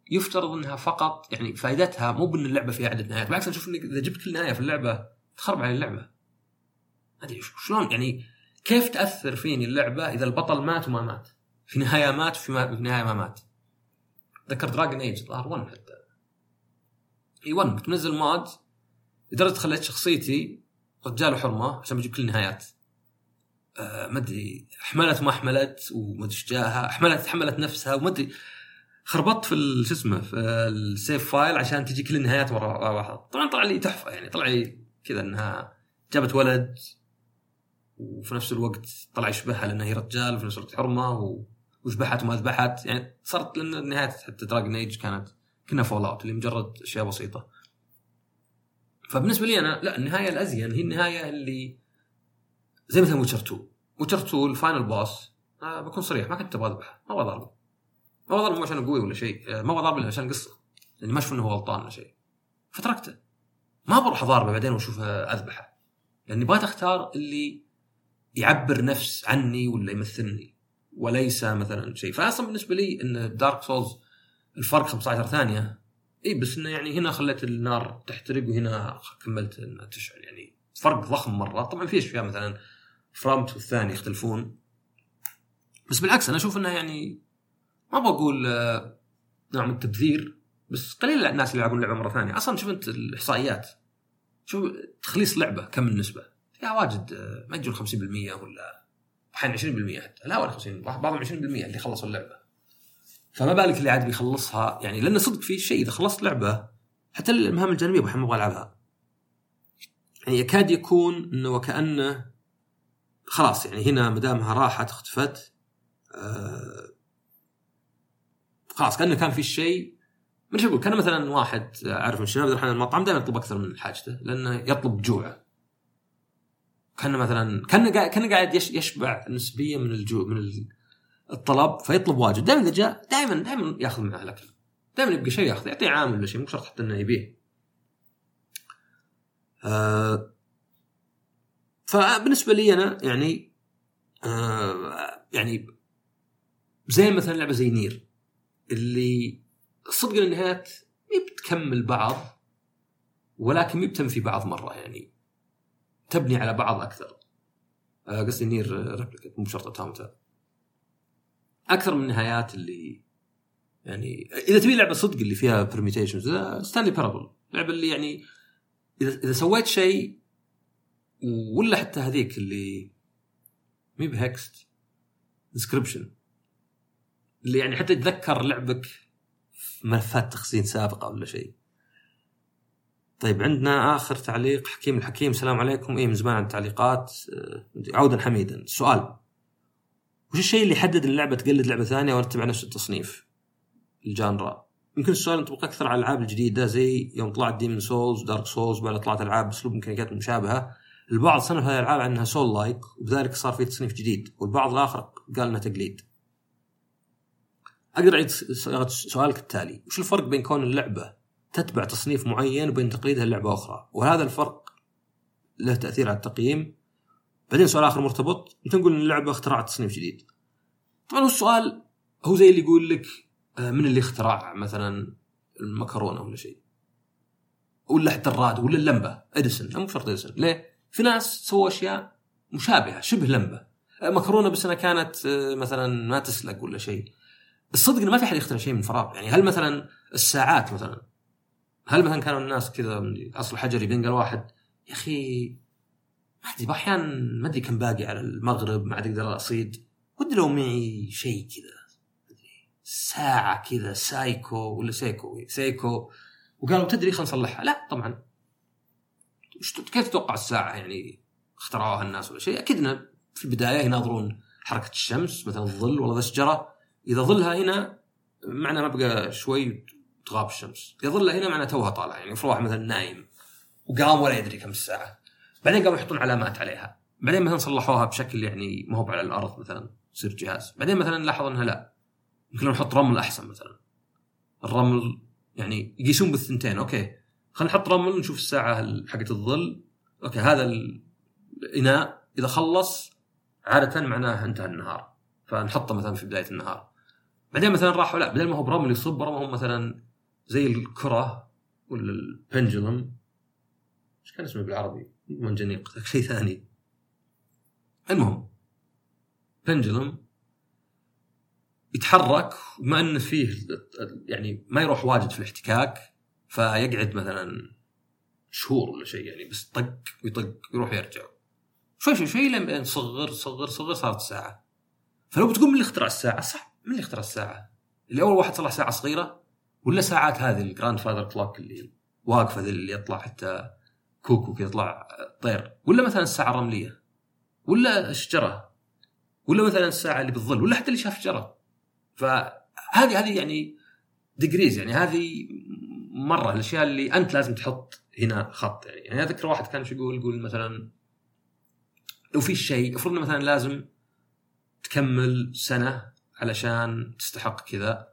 يفترض انها فقط يعني فائدتها مو بان اللعبه فيها عدد نهايات، بالعكس اشوف انك اذا جبت كل نهايه في اللعبه تخرب على اللعبه. ادري شلون يعني كيف تاثر فيني اللعبه اذا البطل مات وما مات في نهايه مات في, ما في نهايه ما مات. ذكر دراجون ايج ظهر واحد حتى اي واحد كنت منزل مود لدرجه خليت شخصيتي رجال حرمه عشان بجيب كل النهايات. أه ما ادري حملت ما حملت وما ادري جاها حملت حملت نفسها وما ادري خربطت في شو اسمه في السيف فايل عشان تجي كل النهايات ورا واحد. طبعا طلع لي تحفه يعني طلع لي كذا انها جابت ولد وفي نفس الوقت طلع يشبهها لانها هي رجال وفي نفس الوقت حرمه وذبحت وما ذبحت يعني صارت لان النهايات حتى دراجون ايج كانت كنا فول اوت اللي مجرد اشياء بسيطه. فبالنسبه لي انا لا النهايه الازين هي النهايه اللي زي مثلا ويتشر تو ويتشر تو الفاينل بوس. آه بكون صريح ما كنت ابغى اذبحه ما ابغى اضربه ما ابغى اضربه عشان قوي ولا شيء ما ابغى اضربه عشان قصه لاني ما اشوف انه هو غلطان ولا شيء فتركته. ما بروح اضاربه بعدين واشوفه اذبحه لاني بغيت اختار اللي يعبر نفس عني ولا يمثلني وليس مثلا شيء. فاصلا بالنسبه لي ان دارك سولز الفرق خمسة عشر ثانيه اي بس انه يعني هنا خليت النار تحترق وهنا كملت انها تشعل يعني فرق ضخم مره. طبعا في اشياء مثلا فرامت والثاني يختلفون بس بالعكس انا اشوف انها يعني ما بقول نوع من التبذير بس قليل الناس اللي يلعبون لعبه مره ثانيه. اصلا شوف انت الاحصائيات شوف تخليص لعبه كم النسبه فيها واجد ما يجون خمسين بالمية ولا احيانا عشرين بالمية حتى لا ولا خمسين بعضهم عشرين بالمية اللي خلصوا اللعبه. فما بالك اللي عاد بيخلصها يعني لأن صدق في شيء إذا خلصت لعبة حتى المهام الجانبية بحب أبغى ألعبها يعني يكاد يكون إنه وكأنه خلاص يعني هنا مدامها راحت اختفت آه خلاص كأنه كان في شيء من شو أقول. كان مثلا واحد أعرف من الشباب الحين المطعم دائما يطلب أكثر من حاجته لأنه يطلب جوعه. كان مثلا كان قاعد كان قاعد يشبع نسبيا من الجوع من ال الطلب فيطلب واجد. دائما إذا جاء دائما دائما يأخذ معه الأكل دائما يبقى شيء يأخذ يعطيه عامل ولا شيء مو شرط حتى إنه يبيه. آه فبالنسبة لي أنا يعني آه يعني زي مثلا لعبة زي نير اللي صدق النهايات بتكمل بعض ولكن يبتم في بعض مرة يعني تبني على بعض أكثر. آه قصدي نير ريبليكانت مو شرط تامتها أكثر من النهايات اللي يعني إذا تبي لعبة صدق اللي فيها برميتيشنز ستانلي بارابل لعبة اللي يعني إذا إذا سويت شيء ولا حتى هذيك اللي مي بهكست انسكريبشن اللي يعني حتى تذكر لعبك في ملفات تخزين سابقة ولا شيء. طيب عندنا آخر تعليق حكيم الحكيم السلام عليكم. إيه من زمان عن التعليقات عودا حميدا. السؤال وش الشيء اللي يحدد اللعبة تقلد لعبة ثانية وتتبع نفس التصنيف الجانرا؟ يمكن السؤال ينطبق أكثر على الألعاب الجديدة زي يوم طلعت ديمون سولز دارك سولز بعد طلعت ألعاب بأسلوب ميكانيكات مشابهة. البعض صنف هذه الألعاب عنها سول لايك وبذلك صار فيه تصنيف جديد والبعض الآخر قال إنها تقليد. أقدر أعيد سؤالك التالي وش الفرق بين كون اللعبة تتبع تصنيف معين وبين تقليدها لعبة أخرى وهذا الفرق له تأثير على التقييم؟ بعدين سؤال آخر مرتبط أنت نقول إن اللعبة اخترعت تصنيف جديد. طبعا هو السؤال هو زي اللي يقول لك من اللي اخترع مثلا المكرونة ولا شيء ولا حتى الراد ولا اللمبة إديسون. لا مو شرط إديسون ليه في ناس سووا أشياء مشابهة شبه لمبة مكرونة بس أنا كانت مثلا ما تسلق ولا شيء. الصدق إن ما في حد يخترع شيء من فراغ يعني هل مثلا الساعات مثلا هل مثلا كانوا الناس كذا أصل حجري بينقل واحد يا أخي ما أدري بأحيان ما أدري كم باقي على المغرب ما عاد أقدر أصيد ودي لو معي شيء كذا ساعة كذا سايكو ولا سيكو سيكو وقالوا تدري خلنا نصلحها. لا طبعا كيف تتوقع الساعة يعني اخترعوها الناس ولا شيء؟ أكيدنا في البداية يناظرون حركة الشمس مثلا الظل ولا ذا الشجرة إذا ظلها هنا معنى ما بقى شوي تغاب الشمس إذا ظلها هنا معنى توها طالع يعني في واحد مثلا نايم وقام ولا يدري كم الساعة. بعدين قاموا يحطون علامات عليها بعدين مثلا صلحوها بشكل يعني ما هو على الأرض مثلا يصير جهاز. بعدين مثلا لاحظوا أنها لا يمكن نحط رمل أحسن مثلا الرمل يعني يقيسون بالثنتين أوكي خلينا نحط رمل نشوف الساعة حقة الظل أوكي هذا الإناء إذا خلص عادة معناه انتهى النهار فنحطه مثلا في بداية النهار. بعدين مثلا راحوا لا بدل ما هو برمل يصب رمهم مثلا زي الكرة ولا البندولم، ايش كان اسمه بالعربي منجنيق شيء ثاني، المهم بندولم يتحرك ما أن فيه يعني ما يروح واجد في الاحتكاك، فيقعد مثلا شهور ولا شيء يعني، بس طق ويطق يروح يرجع شوي شوي شوي لما صغر صغر صغر صارت ساعة. فلو بتقول من اللي اخترع الساعة صح، من اللي اخترع الساعة اللي أول واحد صلح ساعة صغيرة، ولا ساعات هذه الجراند فاذر كلوك اللي واقفة ذي اللي يطلع حتى كوكو كي يطلع طير، ولا مثلا الساعة الرملية، ولا الشجرة، ولا مثلا الساعة اللي بالظل، ولا حتى اللي شاف شجرة. فهذه هذه يعني ديجريز، يعني هذه مرة الأشياء اللي أنت لازم تحط هنا خط. يعني, يعني أذكر واحد كان شو يقول يقول مثلا لو في شيء أفرضنا مثلا لازم تكمل سنة علشان تستحق كذا،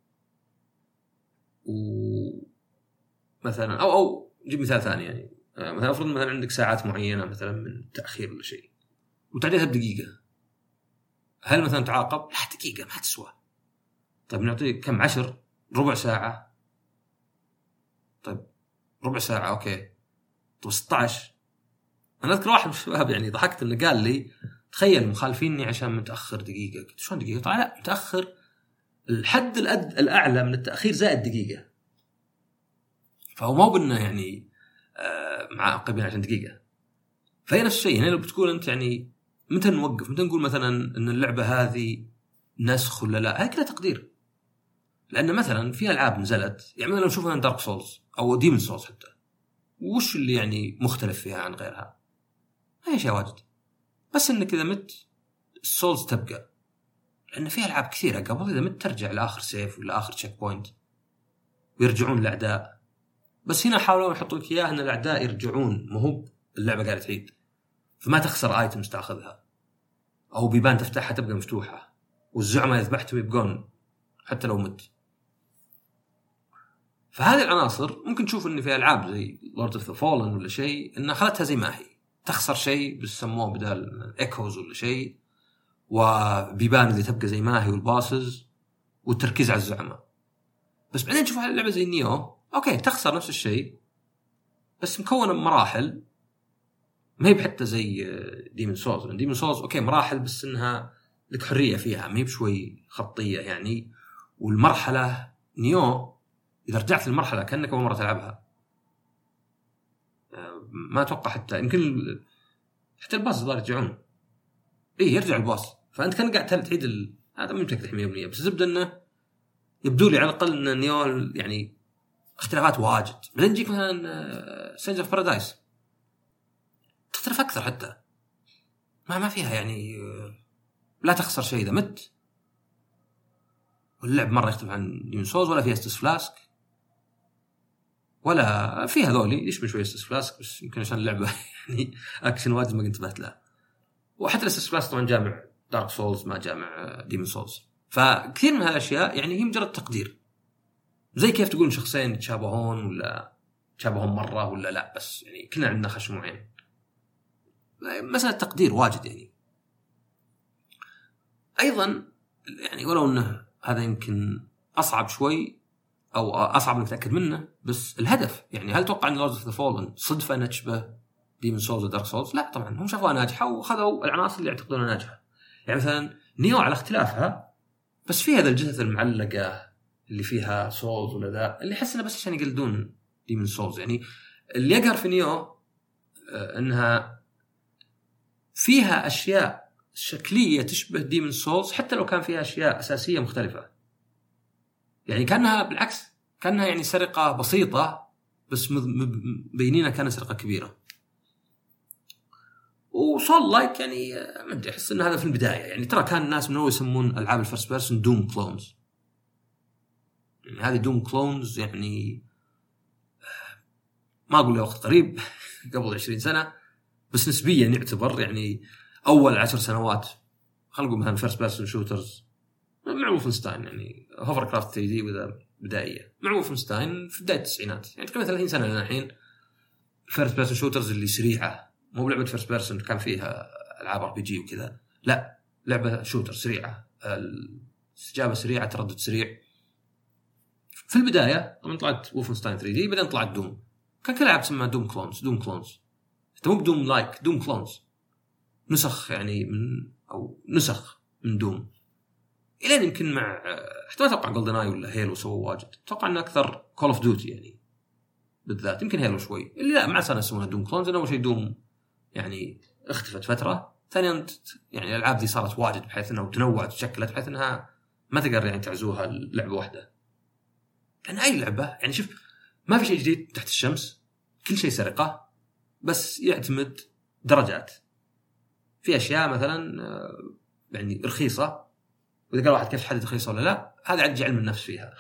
ومثلا أو أو نجيب مثال ثاني يعني مثلا أفرض مثلا عندك ساعات معينة مثلا من تأخير ولا شيء وتعديها بدقيقة، هل مثلا تعاقب؟ لا دقيقة ما تسوى. طيب نعطيك كم؟ عشر ربع ساعة. طيب ربع ساعة أوكي، طيب ستة عشر. أنا أذكر واحد من الشباب يعني ضحكت إنه قال لي تخيل مخالفيني عشان متأخر دقيقة. قلت شلون دقيقة؟ طبعا لا، متأخر الحد الأد الأعلى من التأخير زائد دقيقة، فهو ما بنا يعني آه معاقبين عشان دقيقة. فهي نفس الشيء. يعني لو بتقول أنت يعني متى نوقف، متى نقول مثلا إن اللعبة هذه نسخ ولا لا، هذا كله تقدير. لأن مثلا في ألعاب نزلت يعني مثلا نشوف مثلا دارك سولز أو ديمون سولز حتى، وش اللي يعني مختلف فيها عن غيرها؟ ما هي شيء واجد، بس إن كذا مت السولز تبقى، لأن فيها ألعاب كثيرة قبل إذا مت ترجع لآخر سيف ولا آخر تشيك بوينت ويرجعون الأعداء. بس هنا حاولوا يحطوا لك إياه أن الأعداء يرجعون، مو اللعبة قاعدة تعيد، فما تخسر آيتمز تأخذها أو بيبان تفتحها تبقى مفتوحة، والزعماء يذبحتهم يبقون حتى لو مت. فهذه العناصر ممكن تشوف إن في ألعاب زي Lord of the Fallen ولا شيء إنها خلتها زي ما هي، تخسر شيء بس سموه بدال إيكوز ولا شيء، وبيبان اللي تبقى زي ما هي والباسز والتركيز على الزعماء. بس بعدين تشوف اللعبة زي نيو أوكي تخسر نفس الشيء بس مكونة بمراحل، ما هي بحتى زي ديمون سولز. ديمون سولز أوكي مراحل بس إنها لك حرية فيها، ما هي بشوي خطية يعني. والمرحلة نيو إذا رجعت للمرحلة كأنك أول مرة تلعبها، ما أتوقع حتى يمكن حتى الباص ضار يرجعون، إيه يرجع الباص، فأنت كان قاعد تعيد ال... هذا مو متأكد مية بالمية، بس زبدة إنه يبدو لي على الأقل إن نيو يعني اختلافات واجد. بعدين يجيك مثلا سينج اوف بارادايس تختلف أكثر حتى، ما ما فيها يعني لا تخسر شيء إذا مت، واللعب مرة يختلف عن ديمون سولز، ولا فيها ستس فلاسك ولا فيها ذولي يشبه شوية ستس فلاسك، بس يمكن عشان اللعبة يعني أكشن واجد ما انتبهت لها. وحتى الستس فلاسك طبعا جامع دارك سولز ما جامع ديمون سولز. فكثير من هالأشياء يعني هي مجرد تقدير، زي كيف تقول شخصين تشابهون ولا تشابهون مرة ولا لا، بس يعني كنا عندنا خش معين، مسألة تقدير واجد يعني. أيضا يعني ولو أنه هذا يمكن أصعب شوي أو أصعب من تأكد منه، بس الهدف يعني هل توقع أن Lords of the Fallen صدفة أن تشبه Demon Souls و Dark Souls؟ لا طبعا، هم شافوها ناجحة وخذوا العناصر اللي يعتقدونها ناجحة. يعني مثلا نيو على اختلافها بس فيها ذا الجثث المعلقة اللي فيها سولز ولا ذا اللي حسنا بس عشان يقلدون Demon Souls. يعني اللي يقهر في نيو أنها فيها أشياء شكلية تشبه Demon Souls حتى لو كان فيها أشياء أساسية مختلفة. يعني كأنها بالعكس، كأنها يعني سرقة بسيطة بس مبينينها كانت سرقة كبيرة. وصول لايك يعني ما أدري، أحس إن هذا في البداية يعني ترى كان الناس من أول يسمون ألعاب الفيرست بيرسون دوم كلونز. يعني هذه دوم كلونز يعني ما أقول له وقت قريب قبل عشرين سنة، بس نسبيا يعتبر يعني أول عشر سنوات خلقوا مثلا فيرست بيرسون شوترز مع وولفنستاين، يعني هوفر كرافت ثري دي وذا بدائية مع وولفنستاين في بداية التسعينات. يعني تقريبا ثلاثين سنة لنا الحين فيرست بيرسون شوترز اللي سريعة، مو لعبة فيرست بيرسون كان فيها ألعاب ار بي جي وكذا، لا لعبة شوتر سريعة استجابه سريعه، تردد سريع. في البدايه طبعا طلعت وولفنستاين ثري دي، بعدين طلعت دوم، كان كل لعبه تسمى دوم كلونز. دوم كلونز انت مو بدوم لايك، دوم كلونز، نسخ يعني من او نسخ من دوم. الين يمكن مع حتى ما اتوقع جولدن اي ولا هيلو سووا واجد، اتوقع ان اكثر كول اوف ديوتي يعني بالذات، يمكن هيلو شوي اللي لا ما صار يسمونها دوم كلونز. اول شيء دوم يعني اختفت فتره، ثانيا يعني الالعاب دي صارت واجد بحيث انها تنوعت وتشكلت بحيث انها ما تقدر يعني تعزوها لعبه واحده. لان اي لعبه يعني شوف ما في شيء جديد تحت الشمس، كل شيء سرقه، بس يعتمد درجات. في اشياء مثلا يعني رخيصه، واذا قال واحد كيف تحدد رخيصه ولا لا، هذا عاد علم النفس فيها.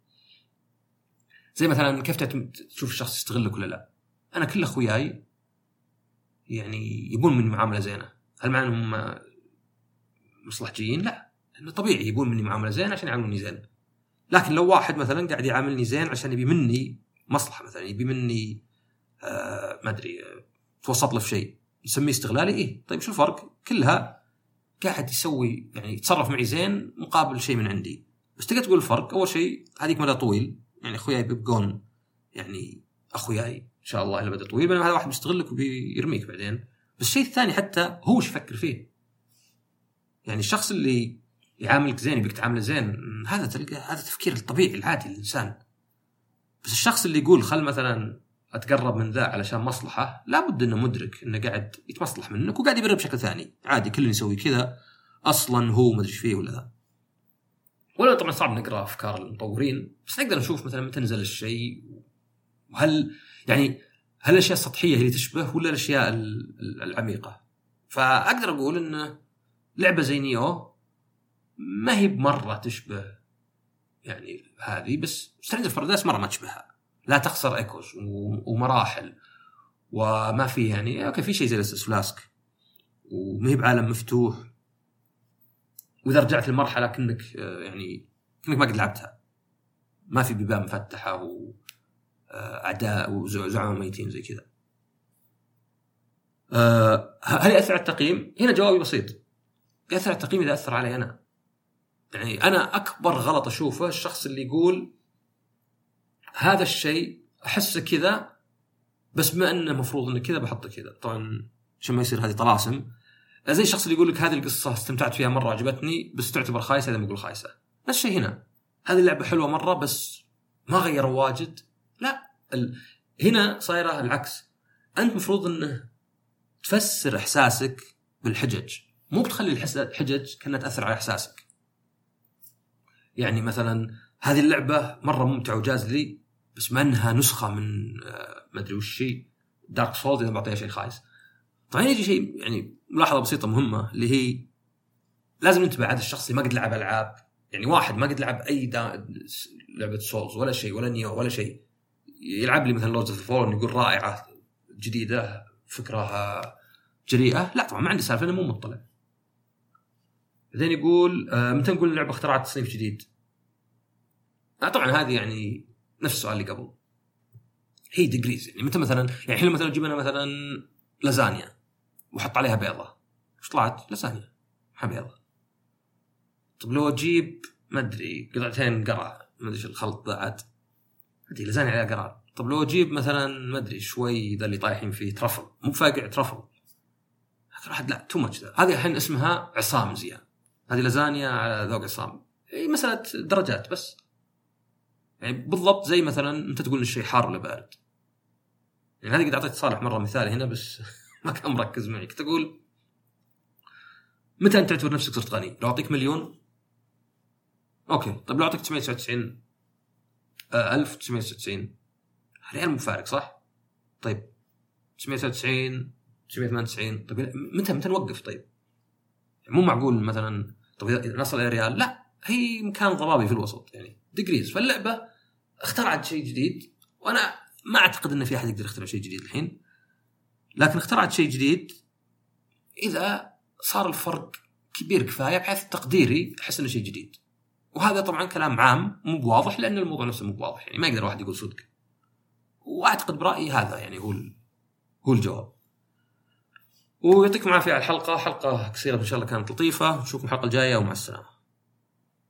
زي مثلا كيف تشوف الشخص يستغلك ولا لا. انا كل اخوياي يعني يبون مني معامله زينه، هل معنى انهم مصلحجيين؟ لا، انه طبيعي يبون مني معامله زينه عشان يعاملوني زين. لكن لو واحد مثلا قاعد يعاملني زين عشان يبي مني مصلحه، مثلا يبي مني آه ما ادري آه توسط له في شيء، نسميه استغلالي. ايه طيب شو الفرق؟ كلها قاعد يسوي يعني يتصرف معي زين مقابل شيء من عندي. بس تقدر تقول الفرق، اول شيء هذيك مدى طويل، يعني اخوياي بيبقون يعني اخوياي ان شاء الله الى مدى طويل، بينما هذا واحد بيستغلك وبيرميك بعدين. بس الشيء الثاني حتى هو ايش يفكر فيه. يعني الشخص اللي يعاملك زين يبيك تعامله زين، هذا تلقى هذا تفكير الطبيعي العادي للإنسان. بس الشخص اللي يقول خل مثلا أتقرب من ذا علشان مصلحة، لابد إنه مدرك إنه قاعد يتمصلح منك وقاعد يبرر بشكل ثاني عادي. كل يسوي كذا أصلا هو مدري فيه ولا ذا. ولا طبعا صعب نقرأ أفكار المطورين، بس نقدر نشوف مثلا متى نزل الشيء، وهل يعني هل الأشياء السطحية هي اللي تشبه ولا الأشياء العميقة. فأقدر أقول إنه لعبة زي نيو ما هي بمرة تشبه يعني هذه، بس سترينجر بارادايس مرة ما تشبهها. لا تخسر ايكوز ومراحل وما فيه يعني اوكي في شيء زي الاساس فلاسك وما هي بعالم مفتوح، واذا رجعت المرحلة كأنك يعني كأنك ما قد لعبتها، ما في بيبان مفتحة واعداء وزعماء ميتين زي كذا. هل يأثر على التقييم؟ هنا جوابي بسيط، يأثر على التقييم إذا أثر علي أنا. يعني أنا أكبر غلط أشوفه الشخص اللي يقول هذا الشيء أحسه كذا بس ما أنه مفروض أنه كذا بحطه كذا. طبعا عشان ما يصير هذه طلاسم، زي الشخص اللي يقول لك هذه القصة استمتعت فيها مرة عجبتني بس تعتبر خايسة إذا ما يقول خايسة. نفس الشيء هنا، هذه اللعبة حلوة مرة بس ما غيروا واجد. لا ال... هنا صايرة العكس، أنت مفروض أنه تفسر إحساسك بالحجج، مو بتخلي الحجج كأنها تأثر على إحساسك. يعني مثلا هذه اللعبة مرة ممتعة وجاز لي بس ما أنها نسخة من ما أدري وش شيء دارك سولز إذا بعطيها شيء خايس. طبعا يجي شيء يعني ملاحظة بسيطة مهمة اللي هي لازم ننتبه على الشخص اللي ما قد لعب ألعاب. يعني واحد ما قد لعب أي لعبة سولز ولا شيء ولا نيو ولا شيء، يلعب لي مثلا لوردز اوف ذا فولن يقول رائعة جديدة فكرها جريئة، لا طبعا ما عندي سالفة، أنا مو مطلع. بعدين يقول آه متى نقول اللعبة اخترعت تصنيف جديد؟ آه طبعا هذه يعني نفس السؤال اللي قبل، هي ديجريز. يعني متى مثلا يعني حين مثلا جبنا مثلا لازانيا وحط عليها بيضة، وش طلعت؟ لازانيا مع بيضة. طب لو أجيب ما أدري قطعتين قرع ما أدري الخلط بعد هذه لازانيا عليها قرع. طب لو أجيب مثلا ما أدري شوي ذا اللي طايحين فيه ترفل، مو فاقع ترفل، هذا واحد لا تو ماتش. هذه الحين اسمها عصام زيان، هذه لازانيا على ذوق عصام. هي مسألة درجات بس. يعني بالضبط زي مثلا أنت تقول الشيء حار ولا بارد. يعني هذه قد أعطيت صالح مرة مثال هنا بس ما كان مركز معي. كنت أقول متى أنت تعتبر نفسك صرت غني؟ لو أعطيك مليون أوكي، طب لو أعطيك تسعمية وتسعة وتسعين ألف تسعمية وتسعة وتسعين ريال مفارق صح؟ طيب تسعمية وتسعة وتسعين تسعمية وثمانية وتسعين طيب متى متى نوقف؟ طيب مو معقول مثلا طب إذا نصل إلى ريال، لا هي مكان ضبابي في الوسط يعني ديجريز. فاللعبة اخترعت شيء جديد، وأنا ما أعتقد أن في أحد يقدر يخترع شيء جديد الحين، لكن اخترعت شيء جديد إذا صار الفرق كبير كفاية بحيث تقديري أحس أنه شيء جديد. وهذا طبعا كلام عام مو بواضح لأن الموضوع نفسه مو بواضح، يعني ما يقدر واحد يقول صدق. وأعتقد برأيي هذا يعني هو هو الجواب. ويعطيكم عافية على الحلقة، حلقة قصيرة إن شاء الله كانت لطيفة. نشوفكم الحلقة الجاية ومع السلامة.